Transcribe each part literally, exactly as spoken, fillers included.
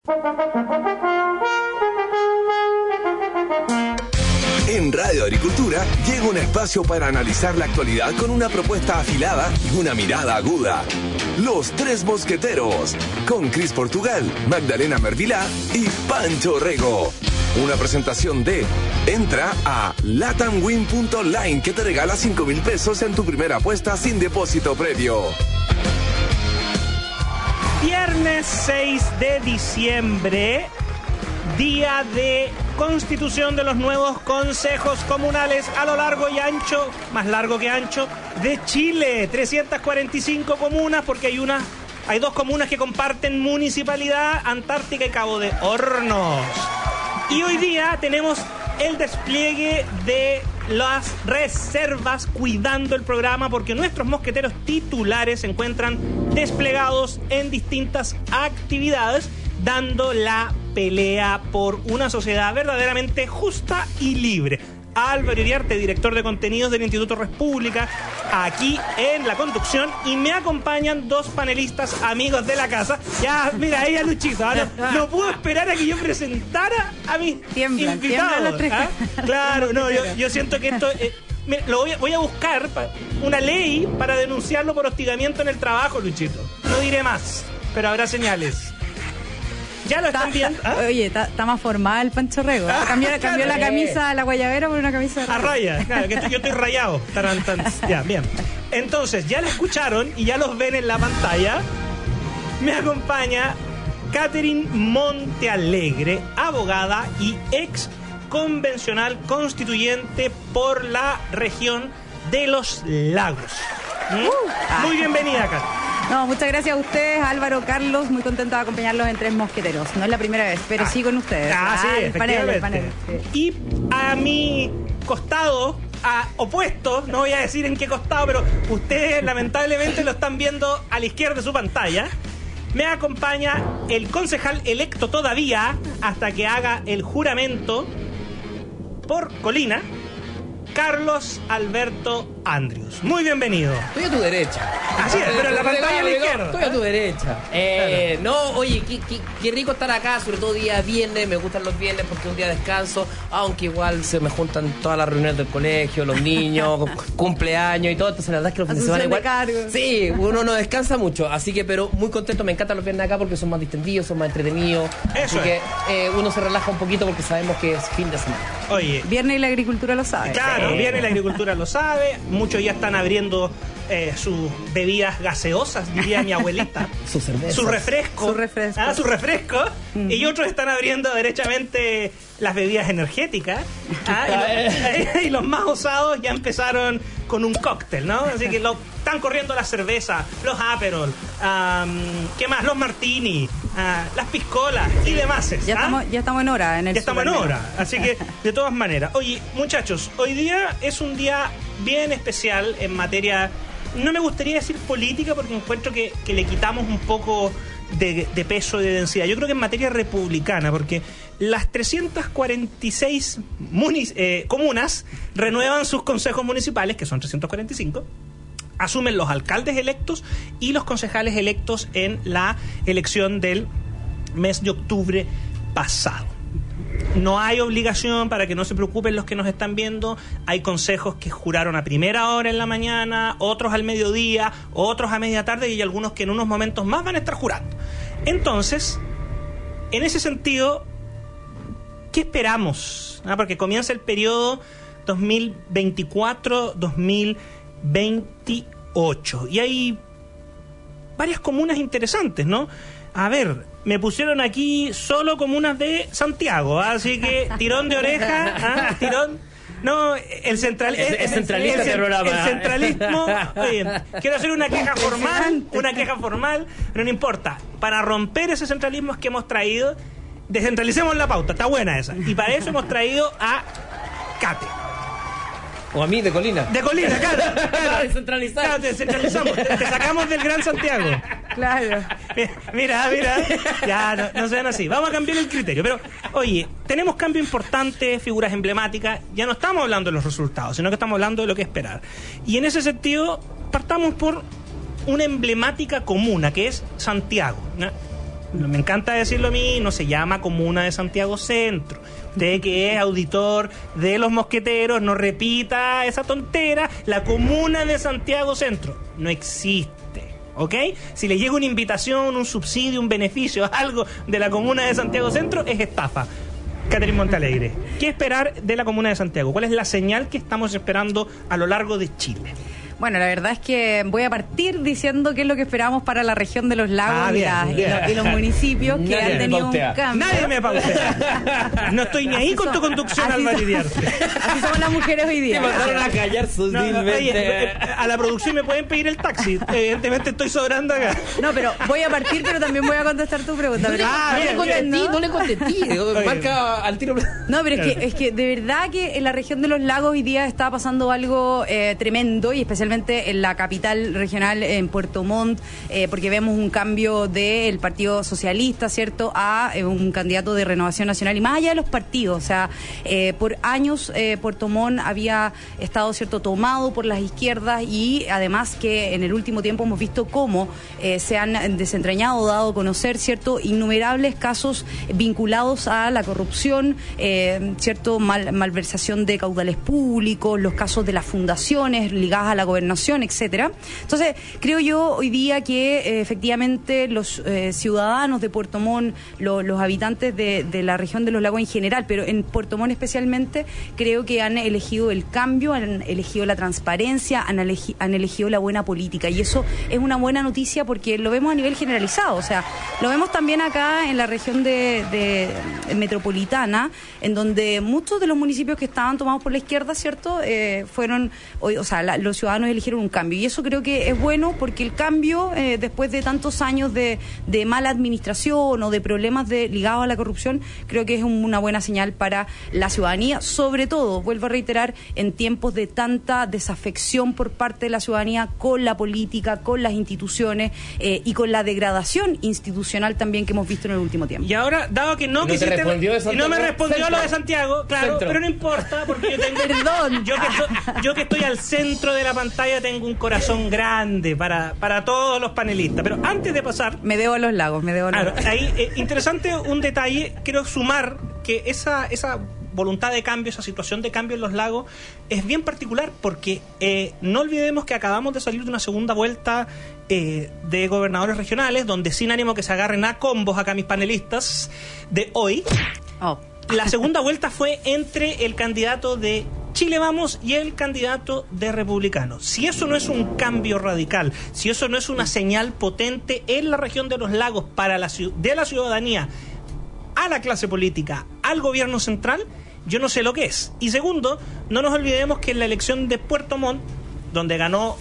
En Radio Agricultura llega un espacio para analizar la actualidad con una propuesta afilada y una mirada aguda. Los Tres Mosqueteros, con Cris Portugal, Magdalena Mervilá y Pancho Rego. Una presentación de entra a latamwin punto online que te regala cinco mil pesos en tu primera apuesta sin depósito previo. Viernes seis de diciembre, día de constitución de los nuevos consejos comunales a lo largo y ancho, más largo que ancho, de Chile. trescientas cuarenta y cinco comunas, porque hay una, hay dos comunas que comparten municipalidad, Antártica y Cabo de Hornos. Y hoy día tenemos el despliegue de las reservas cuidando el programa, porque nuestros mosqueteros titulares se encuentran desplegados en distintas actividades, dando la pelea por una sociedad verdaderamente justa y libre. Álvaro Iriarte, director de contenidos del Instituto República, aquí en la conducción, y me acompañan dos panelistas amigos de la casa. Ya, mira, ella Luchito, ¿ah? no, no puedo esperar a que yo presentara a mis tiemblan, invitados. tiemblan los tres. ¿Ah? Claro, no, yo, yo siento que esto... Eh, mira, lo voy a, voy a buscar pa, una ley para denunciarlo por hostigamiento en el trabajo, Luchito. No diré más, pero habrá señales. Ya lo están viendo. ¿Ah? Oye, está más formal el Pancho Rego. ¿eh? Cambió, Ah, cambió claro. la camisa, la guayabera por una camisa de A raya, claro, que estoy, yo estoy rayado. Taran, tan, ya, bien. Entonces, ya la escucharon y ya los ven en la pantalla. Me acompaña Catherine Montealegre, abogada y ex convencional constituyente por la región de los Lagos. ¿Mm? Uh, Muy bienvenida, Catherine. No, muchas gracias a ustedes, Álvaro, Carlos, muy contento de acompañarlos en Tres Mosqueteros. No es la primera vez, pero ah, sí con ustedes. Ah, sí, el panel, el panel, efectivamente. sí. Y a mi costado, a opuesto, no voy a decir en qué costado, pero ustedes lamentablemente lo están viendo a la izquierda de su pantalla, me acompaña el concejal electo todavía, hasta que haga el juramento por Colina, Carlos Alberto Andrius. Muy bienvenido. Estoy a tu derecha. Así es, pero en la pantalla a la izquierda. Estoy a tu derecha. Eh, no, oye, qué, qué, qué rico estar acá, sobre todo día viernes. Me gustan los viernes porque es un día de descanso, aunque igual se me juntan todas las reuniones del colegio, los niños, cumpleaños y todo. Entonces la verdad es que los fines de semana igual... cargo. Sí, uno no descansa mucho. Así que, pero muy contento, me encantan los viernes acá porque son más distendidos, son más entretenidos. Eso así es. que eh, uno se relaja un poquito porque sabemos que es fin de semana. Oye, Viernes y la agricultura lo sabe. claro, Sí. viene la agricultura, lo sabe. Muchos ya están abriendo eh, sus bebidas gaseosas, diría mi abuelita. Su cerveza. Su refresco. Su refresco. Ah, su refresco. Uh-huh. Y otros están abriendo derechamente las bebidas energéticas. Ah, y, los, y los más osados ya empezaron con un cóctel, ¿no? Así que lo, están corriendo las cervezas, los Aperol, um, ¿qué más? Los Martini, uh, las piscolas y demás. Ya, ¿ah? estamos, ya estamos en hora. En el Ya estamos en supermenú. hora, así que de todas maneras. Oye, muchachos, hoy día es un día bien especial en materia, no me gustaría decir política porque encuentro que, que le quitamos un poco de, de peso y de densidad. Yo creo que en materia republicana, porque las trescientas cuarenta y seis munic- eh, comunas renuevan sus consejos municipales, que son trescientos cuarenta y cinco, asumen los alcaldes electos y los concejales electos en la elección del mes de octubre pasado. No hay obligación, para que no se preocupen los que nos están viendo. Hay consejos que juraron a primera hora en la mañana, otros al mediodía, otros a media tarde y hay algunos que en unos momentos más van a estar jurando. Entonces, en ese sentido, ¿qué esperamos? Ah, porque comienza el periodo dos mil veinticuatro dos mil veintiocho y hay varias comunas interesantes, ¿no? A ver, me pusieron aquí solo comunas de Santiago, ¿ah? Así que tirón de oreja, ¿ah? tirón. No, el, central, el, el centralista el, del programa. el centralismo. Oye, quiero hacer una queja formal, una queja formal, pero no importa. Para romper ese centralismo es que hemos traído, descentralicemos la pauta, está buena esa. Y para eso hemos traído a Cate. O a mí, de Colina. De Colina, claro. claro. Descentralizar. Claro, te descentralizamos. Te, te sacamos del Gran Santiago. Claro. Mira, mira. Ya, no, no sean así. Vamos a cambiar el criterio. Pero, oye, tenemos cambio importante, figuras emblemáticas. Ya no estamos hablando de los resultados, sino que estamos hablando de lo que esperar. Y en ese sentido, partamos por una emblemática comuna, que es Santiago, ¿no? me encanta decirlo a mí, no se llama Comuna de Santiago Centro. Usted que es auditor de Los Mosqueteros, no repita esa tontera. La Comuna de Santiago Centro no existe, ¿ok? Si le llega una invitación, un subsidio, un beneficio, algo de la Comuna de Santiago Centro, es estafa. Catherine Montalegre, ¿qué esperar de la Comuna de Santiago? ¿Cuál es la señal que estamos esperando a lo largo de Chile? Bueno, la verdad es que voy a partir diciendo qué es lo que esperamos para la región de los lagos Ah, bien, y, la- bien. y los, y los municipios que Nadie han me tenido un pautea. cambio. Nadie me pautea. No estoy ni ahí Así con tu son- conducción, así Álvaro son- Iriarte. Así somos las mujeres hoy Te día. mandaron a callar No, no, sutilmente. oye, eh, a la producción me pueden pedir el taxi. Evidentemente estoy sobrando acá. No, pero voy a partir, pero también voy a contestar tu pregunta. Pero, Ah, no bien, le contesté, ¿no? no le contesté. Marca al tiro. No, pero es que, es que de verdad que en la región de los lagos hoy día está pasando algo eh, tremendo, y especialmente en la capital regional, en Puerto Montt, eh, porque vemos un cambio del Partido Socialista, ¿cierto?, a eh, un candidato de Renovación Nacional, y más allá de los partidos. O sea, eh, por años eh, Puerto Montt había estado, ¿cierto?, tomado por las izquierdas, y además que en el último tiempo hemos visto cómo eh, se han desentrañado, dado a conocer, ¿cierto?, innumerables casos vinculados a la corrupción, eh, ¿cierto?, mal, malversación de caudales públicos, los casos de las fundaciones ligadas a la gobernación, etcétera. Entonces, creo yo hoy día que eh, efectivamente los eh, ciudadanos de Puerto Montt, lo, los habitantes de, de la región de los lagos en general, pero en Puerto Montt especialmente, creo que han elegido el cambio, han elegido la transparencia, han, elegi, han elegido la buena política, y eso es una buena noticia porque lo vemos a nivel generalizado. O sea, lo vemos también acá en la región de, de, de metropolitana, en donde muchos de los municipios que estaban tomados por la izquierda, ¿cierto?, eh, fueron, o, o sea, la, los ciudadanos eligieron un cambio, y eso creo que es bueno porque el cambio, eh, después de tantos años de, de mala administración o de problemas de, ligados a la corrupción, creo que es un, una buena señal para la ciudadanía, sobre todo, vuelvo a reiterar, en tiempos de tanta desafección por parte de la ciudadanía con la política, con las instituciones eh, y con la degradación institucional también que hemos visto en el último tiempo. Y ahora, dado que no, No te quisiste... respondió de y no me Santiago. respondió Centro. lo de Santiago, claro, Centro. pero no importa, porque yo tengo... Perdón. Yo que, estoy, yo que estoy al centro de la pantalla tengo un corazón grande para, para todos los panelistas. Pero antes de pasar... Me debo a los lagos, me debo a los Claro, lagos. ahí, eh, interesante un detalle, quiero sumar que esa, esa voluntad de cambio, esa situación de cambio en los lagos es bien particular, porque eh, no olvidemos que acabamos de salir de una segunda vuelta eh, de gobernadores regionales, donde, sin ánimo que se agarren a combos acá mis panelistas de hoy, Oh. la segunda vuelta fue entre el candidato de Chile Vamos y el candidato de Republicanos. Si eso no es un cambio radical, si eso no es una señal potente en la región de los lagos para la de la ciudadanía a la clase política, al gobierno central, yo no sé lo que es. Y segundo, no nos olvidemos que en la elección de Puerto Montt, donde ganó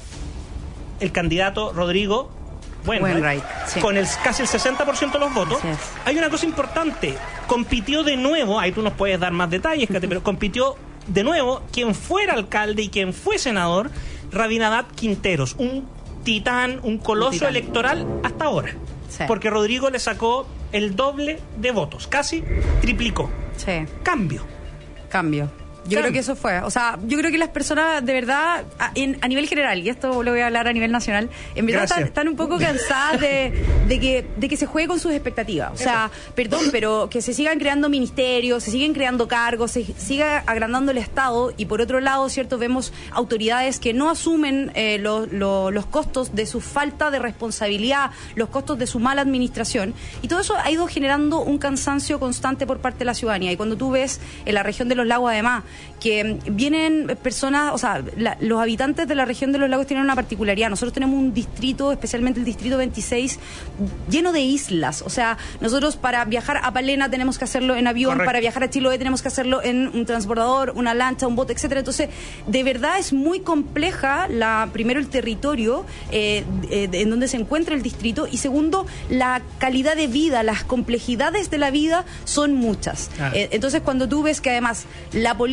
el candidato Rodrigo Wainwright, Wainwright, sí. con el, casi el sesenta por ciento de los votos, Así es. hay una cosa importante. Compitió de nuevo, ahí tú nos puedes dar más detalles, Kate, pero compitió de nuevo quien fuera alcalde y quien fue senador, Rabinadad Quinteros, un titán, un coloso Un titán. electoral hasta ahora. Sí. Porque Rodrigo le sacó el doble de votos, casi triplicó. Sí. Cambio. Cambio. Yo Cambio. creo que eso fue. O sea, yo creo que las personas, de verdad, a, en- a nivel general, y esto lo voy a hablar a nivel nacional, en verdad Gracias. están, están un poco cansadas de, de, que, de que se juegue con sus expectativas. O sea, perdón, pero que se sigan creando ministerios, se siguen creando cargos, se siga agrandando el Estado, y por otro lado, ¿cierto?, vemos autoridades que no asumen eh, lo- lo- los costos de su falta de responsabilidad, los costos de su mala administración, y todo eso ha ido generando un cansancio constante por parte de la ciudadanía. Y cuando tú ves en la región de los lagos, además, que vienen personas, o sea, la- los habitantes de la región de los lagos tienen una particularidad. Nosotros tenemos un distrito, especialmente el distrito veintiséis, lleno de islas. O sea, nosotros para viajar a Palena tenemos que hacerlo en avión, Correcto. para viajar a Chiloé tenemos que hacerlo en un transbordador, una lancha, un bote, etcétera. Entonces, de verdad es muy compleja, la primero, el territorio eh, eh, en donde se encuentra el distrito, y segundo, la calidad de vida, las complejidades de la vida son muchas. Ah. Eh, entonces, cuando tú ves que además la política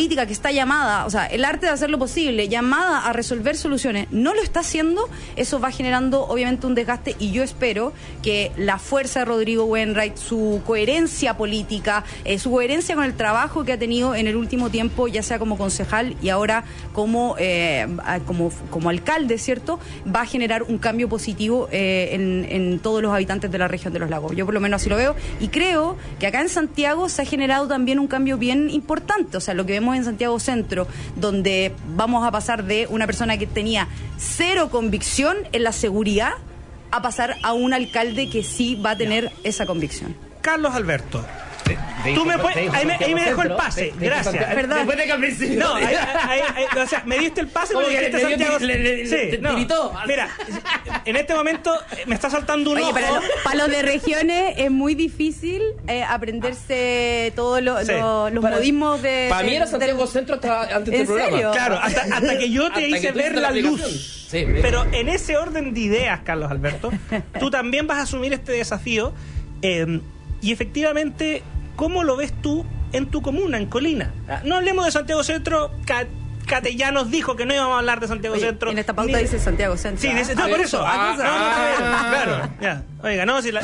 política que está llamada, o sea, el arte de hacer lo posible, llamada a resolver soluciones, no lo está haciendo, eso va generando obviamente un desgaste, y yo espero que la fuerza de Rodrigo Wainwright, su coherencia política, eh, su coherencia con el trabajo que ha tenido en el último tiempo, ya sea como concejal y ahora como, eh, como, como alcalde, ¿cierto?, va a generar un cambio positivo eh, en, en todos los habitantes de la región de los lagos. Yo por lo menos así lo veo, y creo que acá en Santiago se ha generado también un cambio bien importante. O sea, lo que vemos en Santiago Centro, donde vamos a pasar de una persona que tenía cero convicción en la seguridad a pasar a un alcalde que sí va a tener esa convicción. Carlos Alberto, De, de tú me de puedes, ahí me, ahí me dejó el pase, de, de gracias. Perdón. Después de que al principio. No, ahí, ahí, ahí, o sea, me diste el pase, ¿Cómo me que dijiste le dio- Santiago. le- le- le- sí, te no. tiritó? Mira, en este momento me está saltando un Oye, ojo. para, lo- para los de regiones es muy difícil eh, aprenderse todos lo- Sí. lo- los Para- modismos de... Para mí era del- Santiago Centro hasta antes ¿En del programa. serio? Claro, hasta, hasta que yo te Hasta hice que tú ver hiciste la la luz. aplicación. Sí, mira. Pero en ese orden de ideas, Carlos Alberto, tú también vas a asumir este desafío. eh, y efectivamente, ¿cómo lo ves tú en tu comuna, en Colina? Ah, No hablemos de Santiago Centro. Ca- Cate ya nos dijo que no íbamos a hablar de Santiago Oye, Centro. en esta pauta Ni- dice Santiago Centro. Sí, dice, ¿ah? no, por eso. Ah, No, no, ah, claro, ya. Oiga, no, si la...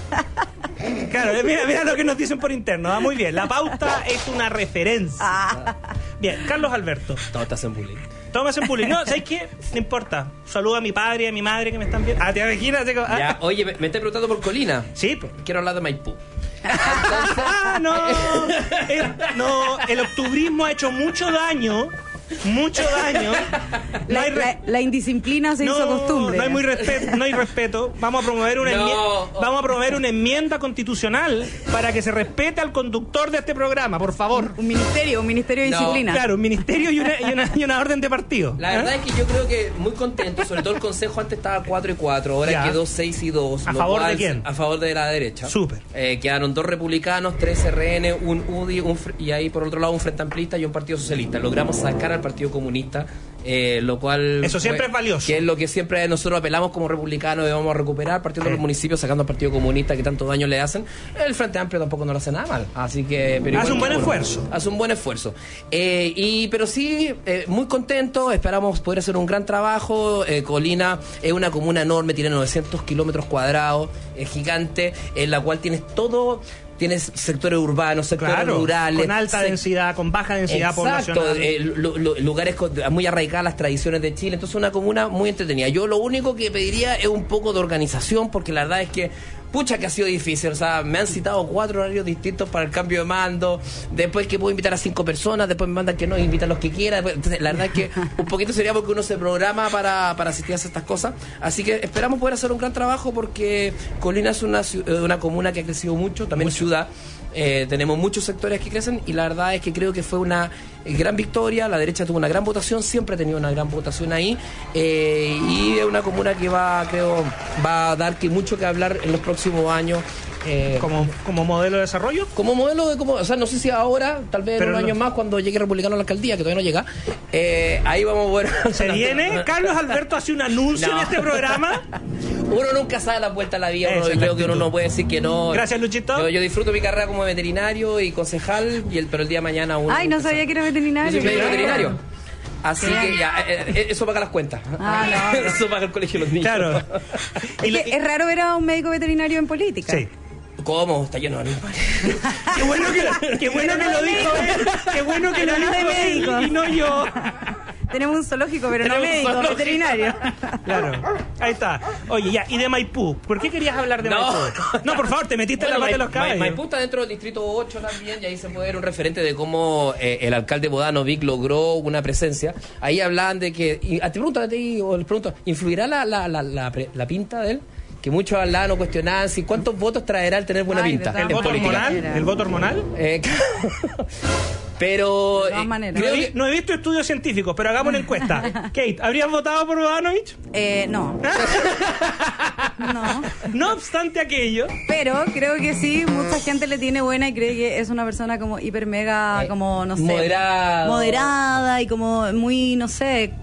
Claro, mira, mira lo que nos dicen por interno. Va muy bien. La pauta es una referencia. Ah. Bien, Carlos Alberto. Todo estás en bullying. Tomas en bullying. No, ¿sabes qué? No importa. Saludo a mi padre y a mi madre que me están viendo. Ah, ¿te imaginas? Así como, ah. Ya, oye, me, me estoy preguntando por Colina. Sí, pues. Quiero hablar de Maipú. Ah, no. El, no, el octubrismo ha hecho mucho daño. Mucho daño. No La, hay, re- la- la indisciplina se no, hizo costumbre. no hay muy respeto, no hay respeto. Vamos a promover una No. enmienda, vamos a promover una enmienda constitucional para que se respete al conductor de este programa, por favor. Un ministerio, un ministerio de No, disciplina. Claro, un ministerio y una, y una, y una orden de partido. La ¿Eh? verdad es que yo creo que muy contento, sobre todo el consejo antes estaba cuatro y cuatro, ahora Ya. quedó seis y dos. ¿A lo favor de cual- quién? A favor de la derecha. Súper. Eh, quedaron dos republicanos, tres R N, un U D I un, fr- y ahí por otro lado un Frente Amplista y un Partido Socialista. Logramos sacar al Partido Comunista, eh, lo cual... Eso siempre es valioso. Que es lo que siempre nosotros apelamos como republicanos y vamos a recuperar, partiendo de los municipios, sacando al Partido Comunista que tanto daño le hacen. El Frente Amplio tampoco no lo hace nada mal, así que... Pero Hace igual un buen que, bueno, esfuerzo. Hace un buen esfuerzo. Eh, y Pero sí, eh, muy contento, esperamos poder hacer un gran trabajo. Eh, Colina es una comuna enorme, tiene novecientos kilómetros cuadrados, es gigante, en la cual tienes todo... Tienes sectores urbanos, sectores Claro, rurales. con alta sec- densidad, con baja densidad Exacto, poblacional. eh, lu- lu- lugares con- muy arraigadas las tradiciones de Chile, entonces una comuna muy entretenida. Yo lo único que pediría es un poco de organización, porque la verdad es que pucha que ha sido difícil, o sea, me han citado cuatro horarios distintos para el cambio de mando, después que puedo invitar a cinco personas, después me mandan que no, invitan los que quiera, después- entonces la verdad es que un poquito sería porque uno se programa para, para asistir a estas cosas, así que esperamos poder hacer un gran trabajo porque Colina es una, ciu- eh, una comuna que ha crecido mucho, también ciudad. Eh, tenemos muchos sectores que crecen y la verdad es que creo que fue una eh, gran victoria. La derecha tuvo una gran votación, siempre ha tenido una gran votación ahí, eh, y es una comuna que va, creo, va a dar que mucho que hablar en los próximos años. eh, Como, como modelo de desarrollo. como modelo de como, o sea, no sé si ahora, tal vez en Pero unos no- años más, cuando llegue Republicano a la alcaldía, que todavía no llega, eh, ahí vamos a poder. Se viene, Carlos Alberto hace un anuncio No. en este programa. Uno nunca sabe la vuelta a la vida, uno, Esa es la creo que uno actitud. no puede decir que no. Gracias, Luchito. Yo, yo disfruto mi carrera como veterinario y concejal, y el, pero el día de mañana uno. Ay, no nunca sabía sabe. que era Yo veterinario. soy médico Claro. veterinario. Así Bien. que ya, eh, eh, eso paga las cuentas. Ah, no. Eso paga el colegio de los niños. Claro. Y Es, le- que es raro ver a un médico veterinario en política. Sí. ¿Cómo? Está lleno de animales. Qué bueno que, qué bueno que lo dijo él. Qué bueno que lo Pero no dijo hay él médicos. y no yo. Tenemos un zoológico, pero no Tenemos un médico, zoológico. veterinario. Claro. Ahí está. Oye, ya, y de Maipú. ¿Por qué querías hablar de No. Maipú? No, por favor, te metiste en la Bueno, pata de los Ma- Ma- caballos. Maipú está dentro del distrito ocho también, y ahí se puede ver un referente de cómo eh, el alcalde Bodanovic logró una presencia. Ahí hablaban de que, y, a ti pregunta, a ti, o les pregunto, ¿influirá la, la, la, la, pre- la pinta de él? Que muchos hablaban o cuestionaban si cuántos votos traerá el tener buena Ay, pinta. de ¿El todas voto política. hormonal? ¿El voto hormonal? Eh, pero De todas eh, maneras. No creo he, vi- que- no he visto estudios científicos, pero hagamos una encuesta. Kate, ¿habrías votado por Bodanovich? Eh, no. No. No obstante aquello, Pero creo que sí, mucha gente le tiene buena y cree que es una persona como hiper mega, Eh, como, no sé. moderado. Moderada y como muy, no sé.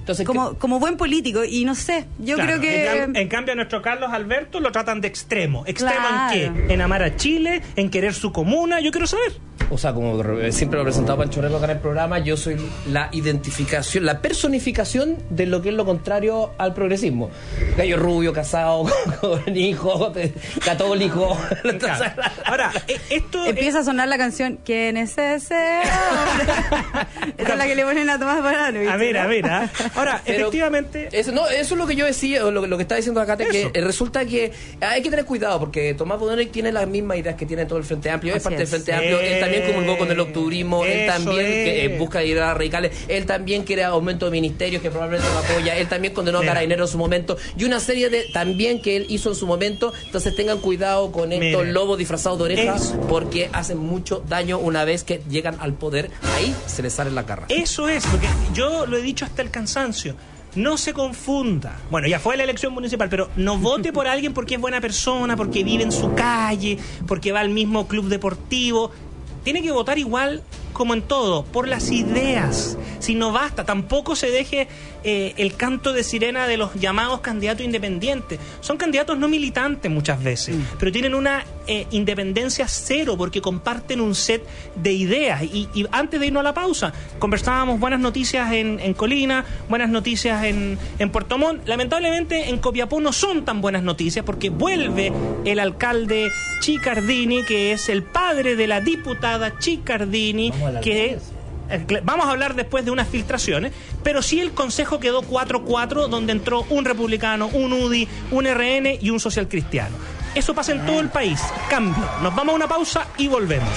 Entonces, como, ¿qué? como buen político, y no sé, yo Claro, creo que... En, cam- en cambio, a nuestro Carlos Alberto lo tratan de extremo. ¿Extremo Claro. en qué? En amar a Chile, en querer su comuna. Yo quiero saber. O sea, como re- siempre lo ha presentado Pancho Rego acá en el programa, yo soy la identificación, la personificación de lo que es lo contrario al progresismo. Gallo rubio, casado, con, con hijos, de- católico. Entonces, Claro. Ahora, eh, esto... Empieza a sonar la canción ¿Quién es ese hombre? Esa es la que le ponen a Tomás Baranovich. A ver, a ver. ¿ah? Ahora, Pero efectivamente... Eso, no, eso es lo que yo decía, o lo, que- lo que está diciendo acá, que Eso. eh, resulta que hay que tener cuidado, porque Tomás Baranovich tiene las mismas ideas que tiene todo el Frente Amplio, es Así parte es. del Frente Amplio, él también comulgó con el octubrismo, él Eso también que, eh, es. busca ideas radicales, él también quiere aumento de ministerios, que probablemente lo apoya, él también condenó Mira. a Carabineros en su momento, y una serie de también que él hizo en su momento, entonces tengan cuidado con estos Mira. lobos disfrazados de orejas, Eso. porque hacen mucho daño una vez que llegan al poder, ahí se les sale la garra. Eso es, porque yo lo he dicho hasta el cansancio. No se confunda. Bueno, ya fue la elección municipal, pero no vote por alguien porque es buena persona, porque vive en su calle, porque va al mismo club deportivo. Tiene que votar igual como en todo, por las ideas. Si no basta, tampoco se deje eh, el canto de sirena de los llamados candidatos independientes. Son candidatos no militantes muchas veces, mm. pero tienen una eh, independencia cero porque comparten un set de ideas. Y, y antes de irnos a la pausa, conversábamos buenas noticias en, en Colina, buenas noticias en, en Puerto Montt. Lamentablemente en Copiapó no son tan buenas noticias porque vuelve el alcalde Chiccardini, que es el padre de la diputada Chiccardini, que eh, vamos a hablar después de unas filtraciones, pero sí el consejo quedó cuatro cuatro, donde entró un republicano, un U D I, un R N y un social cristiano. Eso pasa en todo el país. Cambio. Nos vamos a una pausa y volvemos.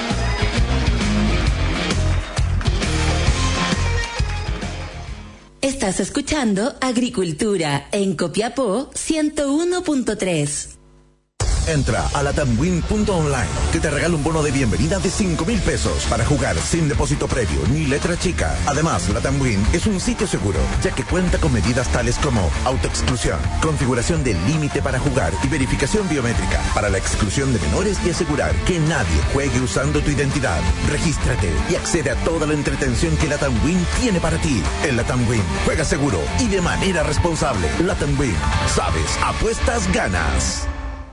Estás escuchando Agricultura en Copiapó ciento uno punto tres. Entra a latamwin punto online, que te regala un bono de bienvenida de cinco mil pesos para jugar sin depósito previo ni letra chica. Además, Latamwin es un sitio seguro, ya que cuenta con medidas tales como autoexclusión, configuración del límite para jugar y verificación biométrica para la exclusión de menores y asegurar que nadie juegue usando tu identidad. Regístrate y accede a toda la entretención que Latamwin tiene para ti. En Latamwin, juega seguro y de manera responsable. Latamwin, sabes, apuestas, ganas.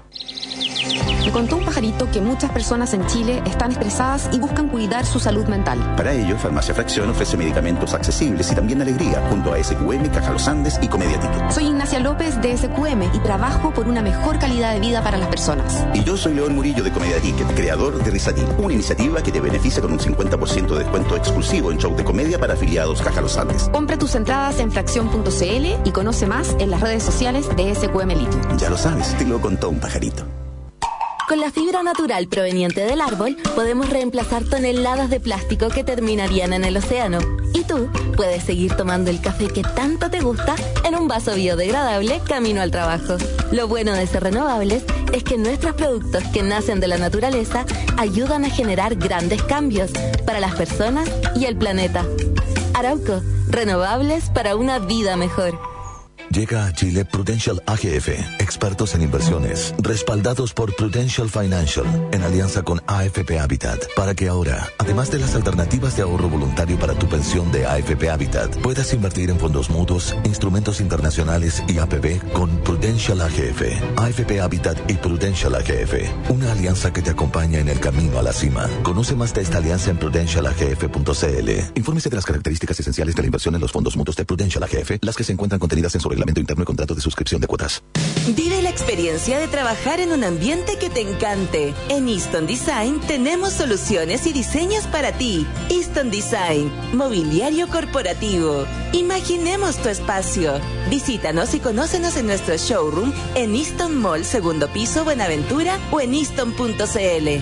Me contó un pajarito que muchas personas en Chile están estresadas y buscan cuidar su salud mental. Para ello, Farmacia Fracción ofrece medicamentos accesibles y también alegría, junto a S Q M, Caja Los Andes y Comedia Ticket. Soy Ignacia López de S Q M y trabajo por una mejor calidad de vida para las personas. Y yo soy León Murillo de Comedia Ticket, creador de Risatil, una iniciativa que te beneficia con un cincuenta por ciento de descuento exclusivo en show de comedia para afiliados Caja Los Andes. Compra tus entradas en fracción punto c l y conoce más en las redes sociales de S Q M Litio. Ya lo sabes, te lo contó un pajarito. Con la fibra natural proveniente del árbol, podemos reemplazar toneladas de plástico que terminarían en el océano. Y tú puedes seguir tomando el café que tanto te gusta en un vaso biodegradable camino al trabajo. Lo bueno de ser renovables es que nuestros productos que nacen de la naturaleza ayudan a generar grandes cambios para las personas y el planeta. Arauco, renovables para una vida mejor. Llega a Chile Prudential A G F, expertos en inversiones, respaldados por Prudential Financial, en alianza con A F P Habitat, para que ahora, además de las alternativas de ahorro voluntario para tu pensión de A F P Habitat, puedas invertir en fondos mutuos, instrumentos internacionales y A P B con Prudential A G F. A F P Habitat y Prudential A G F, una alianza que te acompaña en el camino a la cima. Conoce más de esta alianza en prudential a g f punto c l. Infórmese de las características esenciales de la inversión en los fondos mutuos de Prudential A G F, las que se encuentran contenidas en su reglamento interno y contrato de suscripción de cuotas. Vive la experiencia de trabajar en un ambiente que te encante. En Easton Design tenemos soluciones y diseños para ti. Easton Design, mobiliario corporativo. Imaginemos tu espacio. Visítanos y conócenos en nuestro showroom en Easton Mall, segundo piso, Buenaventura, o en easton punto c l.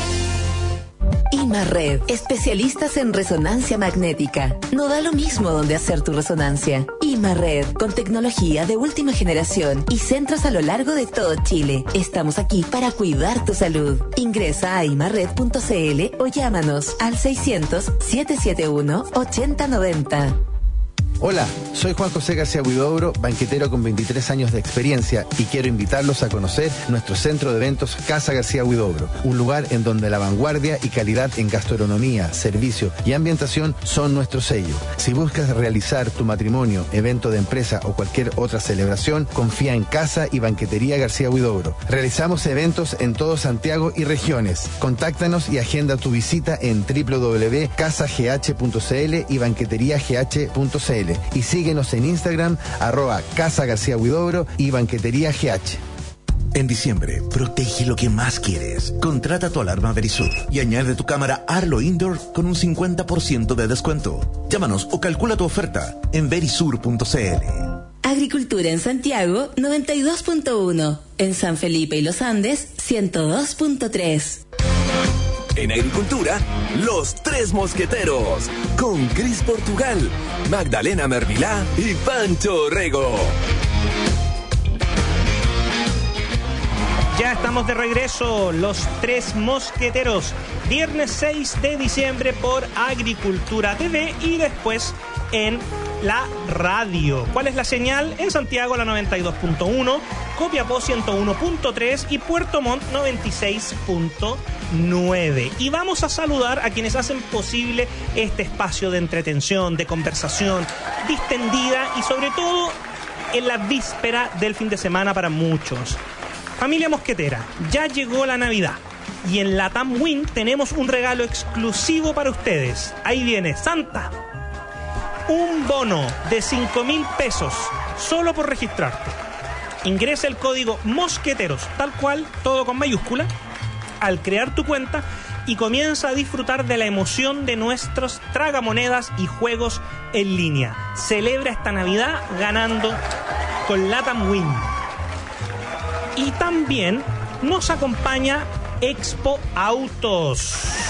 IMARRED, especialistas en resonancia magnética. No da lo mismo donde hacer tu resonancia. IMARRED, con tecnología de última generación y centros a lo largo de todo Chile. Estamos aquí para cuidar tu salud. Ingresa a imarred punto c l o llámanos al seiscientos, setecientos setenta y uno, ochenta noventa. Hola, soy Juan José García Huidobro, banquetero con veintitrés años de experiencia y quiero invitarlos a conocer nuestro centro de eventos Casa García Huidobro, un lugar en donde la vanguardia y calidad en gastronomía, servicio y ambientación son nuestro sello. Si buscas realizar tu matrimonio, evento de empresa o cualquier otra celebración, confía en Casa y Banquetería García Huidobro. Realizamos eventos en todo Santiago y regiones. Contáctanos y agenda tu visita en w w w punto casa g h punto c l y banquetería g h punto c l. Y síguenos en Instagram, arroba Casa García Huidobro y Banquetería G H. En diciembre, protege lo que más quieres. Contrata tu alarma Verisur y añade tu cámara Arlo Indoor con un cincuenta por ciento de descuento. Llámanos o calcula tu oferta en verisur punto c l. Agricultura en Santiago, noventa y dos punto uno. En San Felipe y Los Andes, ciento dos punto tres. En Agricultura, Los Tres Mosqueteros, con Cris Portugal, Magdalena Mervilá y Pancho Rego. Ya estamos de regreso, Los Tres Mosqueteros, viernes seis de diciembre por Agricultura T V y después en la radio. ¿Cuál es la señal? En Santiago la noventa y dos punto uno, Copiapó ciento uno punto tres y Puerto Montt noventa y seis punto nueve. Y vamos a saludar a quienes hacen posible este espacio de entretención, de conversación distendida y sobre todo en la víspera del fin de semana para muchos. Familia Mosquetera, ya llegó la Navidad y en Latam Win tenemos un regalo exclusivo para ustedes. Ahí viene Santa. Un bono de cinco mil pesos solo por registrarte. Ingresa el código Mosqueteros, tal cual, todo con mayúscula, al crear tu cuenta y comienza a disfrutar de la emoción de nuestros tragamonedas y juegos en línea. Celebra esta Navidad ganando con Latam Win. Y también nos acompaña Expo Autos,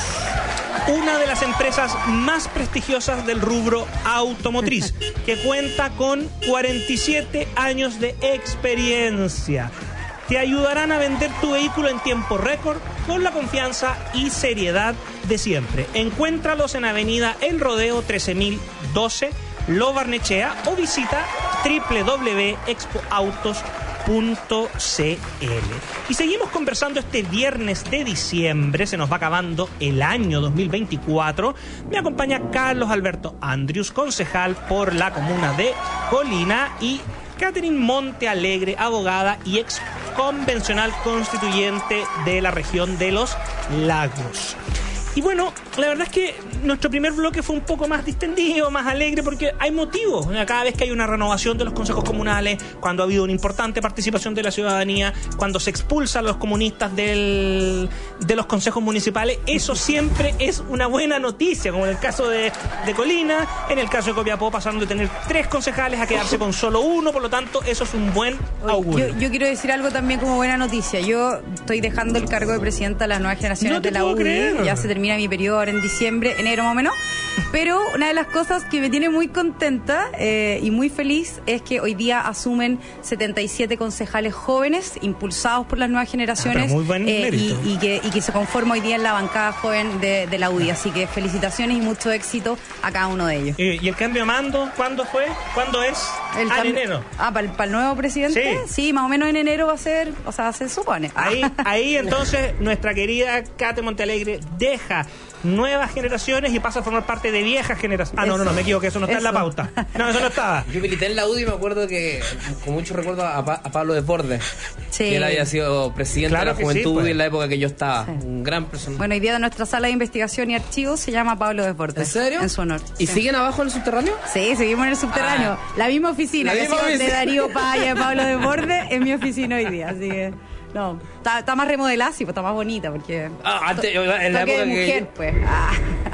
una de las empresas más prestigiosas del rubro automotriz, que cuenta con cuarenta y siete años de experiencia. Te ayudarán a vender tu vehículo en tiempo récord con la confianza y seriedad de siempre. Encuéntralos en Avenida El Rodeo trece mil doce, Lo Barnechea, o visita w w w punto expo autos punto c l. Y seguimos conversando este viernes de diciembre, se nos va acabando el año dos mil veinticuatro. Me acompaña Carlos Alberto Andrius, concejal por la comuna de Colina, y Catherine Monte Alegre, abogada y ex convencional constituyente de la región de los Lagos. Y bueno, la verdad es que nuestro primer bloque fue un poco más distendido, más alegre, porque hay motivos. Cada vez que hay una renovación de los consejos comunales, cuando ha habido una importante participación de la ciudadanía, cuando se expulsan a los comunistas del, de los consejos municipales, eso siempre es una buena noticia, como en el caso de, de Colina, en el caso de Copiapó, pasando de tener tres concejales a quedarse con solo uno, por lo tanto, eso es un buen augurio. Yo, yo quiero decir algo también como buena noticia. Yo estoy dejando el cargo de presidenta de las nuevas generaciones no te de la puedo U D I, creer. ya se termina mi periodo ahora en diciembre, enero más o menos, pero una de las cosas que me tiene muy contenta eh, y muy feliz es que hoy día asumen setenta y siete concejales jóvenes impulsados por las nuevas generaciones, ah, muy buen eh, mérito. y, y, que, y que se conforma hoy día en la bancada joven de, de la U D I, así que felicitaciones y mucho éxito a cada uno de ellos. ¿Y, y el cambio de mando cuándo fue? ¿Cuándo es? El ah, cambio, en enero. Ah, ¿para el, para el nuevo presidente? Sí. Sí, más o menos en enero va a ser, o sea, se supone. Ahí, ahí entonces nuestra querida Cate Montealegre deja nuevas generaciones y pasa a formar parte de viejas generaciones. Ah, no, no, no, me equivoqué, eso no está eso. en la pauta. No, eso no estaba. Yo milité en la U D I y me acuerdo que, con mucho recuerdo, a, pa a Pablo Desbordes. Sí. Que él había sido presidente claro de la Juventud sí, pues. en la época que yo estaba. Sí. Un gran personaje. Bueno, hoy día de nuestra sala de investigación y archivos se llama Pablo Desbordes. ¿En serio? En su honor. ¿Y sí. siguen abajo en el subterráneo? Sí, seguimos en el subterráneo. Ah. La misma oficina, la misma oficina. de Darío Paya y Pablo Desbordes, es mi oficina hoy día, así que... No, está, está más remodelada, sí, pues está más bonita, porque... Ah, antes, en la época de mujer, que... pues. Ah.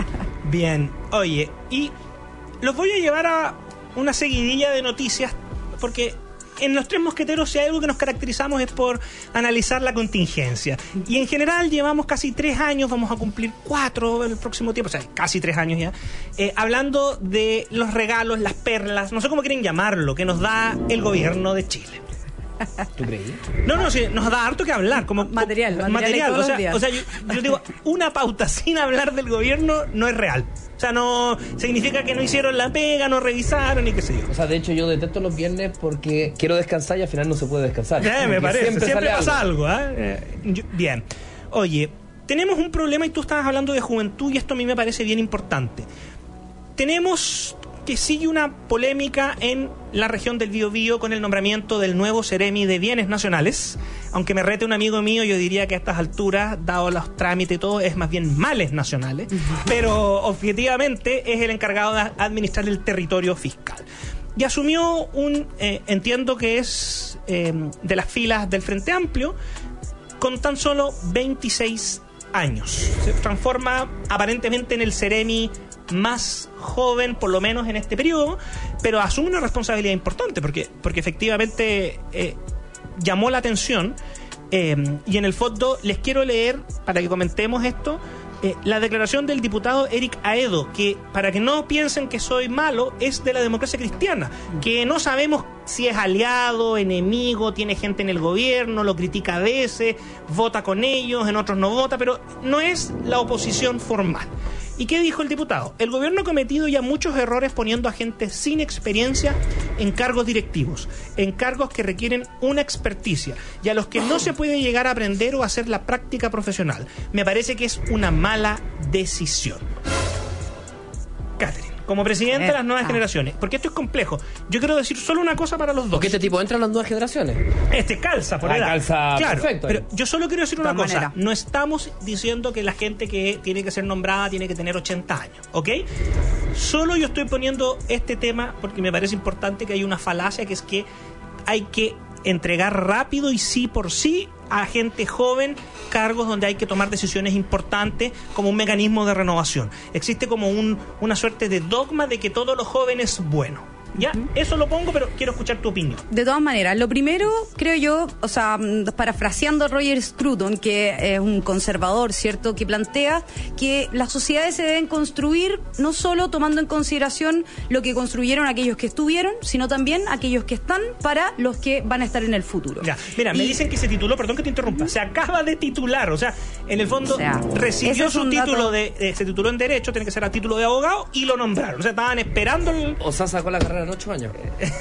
Bien, oye, y los voy a llevar a una seguidilla de noticias, porque en Los Tres Mosqueteros, si hay algo que nos caracterizamos es por analizar la contingencia. Y en general llevamos casi tres años, vamos a cumplir cuatro en el próximo tiempo, o sea, casi tres años ya, eh, hablando de los regalos, las perlas, no sé cómo quieren llamarlo, que nos da el gobierno de Chile. ¿Tú creí? No, no, sí, nos da harto que hablar. Como, material, como, material. material. O sea, o sea yo, yo digo, una pauta sin hablar del gobierno no es real. O sea, no significa que no hicieron la pega, no revisaron y qué sé yo. O sea, de hecho yo detesto los viernes porque quiero descansar y al final no se puede descansar. Eh, me parece, siempre, siempre pasa algo. algo. ¿eh? Eh, yo, bien. Oye, tenemos un problema y tú estabas hablando de juventud y esto a mí me parece bien importante. Tenemos que sigue una polémica en la región del Biobío con el nombramiento del nuevo Seremi de Bienes Nacionales. Aunque me rete un amigo mío, yo diría que a estas alturas, dado los trámites y todo, es más bien Males Nacionales. Pero objetivamente es el encargado de administrar el territorio fiscal. Y asumió un, eh, entiendo que es eh, de las filas del Frente Amplio, con tan solo veintiséis años. Se transforma aparentemente en el Seremi más joven, por lo menos en este periodo, pero asume una responsabilidad importante porque, porque efectivamente eh, llamó la atención eh, y en el fondo les quiero leer, para que comentemos esto, eh, la declaración del diputado Eric Aedo, que para que no piensen que soy malo, es de la Democracia Cristiana, que no sabemos si es aliado, enemigo, tiene gente en el gobierno, lo critica a veces, vota con ellos, en otros no vota, pero no es la oposición formal. ¿Y qué dijo el diputado? El gobierno ha cometido ya muchos errores poniendo a gente sin experiencia en cargos directivos, en cargos que requieren una experticia y a los que no se puede llegar a aprender o hacer la práctica profesional. Me parece que es una mala decisión. Catherine, como presidente de las nuevas generaciones, porque esto es complejo, yo quiero decir solo una cosa para los dos. Porque este tipo entra en las nuevas generaciones. Este calza por ah, edad. Calza claro, perfecto. Pero yo solo quiero decir una cosa. manera. No estamos diciendo que la gente que tiene que ser nombrada tiene que tener ochenta años, ¿ok? Solo yo estoy poniendo este tema porque me parece importante que hay una falacia, que es que hay que entregar rápido y sí por sí a gente joven cargos donde hay que tomar decisiones importantes como un mecanismo de renovación. Existe como un, una suerte de dogma de que todo lo joven es bueno. Ya, uh-huh. Eso lo pongo, pero quiero escuchar tu opinión. De todas maneras, lo primero, creo yo, o sea, parafraseando a Roger Scruton, que es un conservador, ¿cierto?, que plantea que las sociedades se deben construir no solo tomando en consideración lo que construyeron aquellos que estuvieron, sino también aquellos que están para los que van a estar en el futuro. Ya, mira, y me dicen que se tituló, perdón que te interrumpa, se acaba de titular, o sea, en el fondo, o sea, recibió su título dato... de, eh, se tituló en Derecho, tiene que ser a título de abogado, y lo nombraron, o sea, estaban esperando el... O sea, sacó la carrera en ocho años.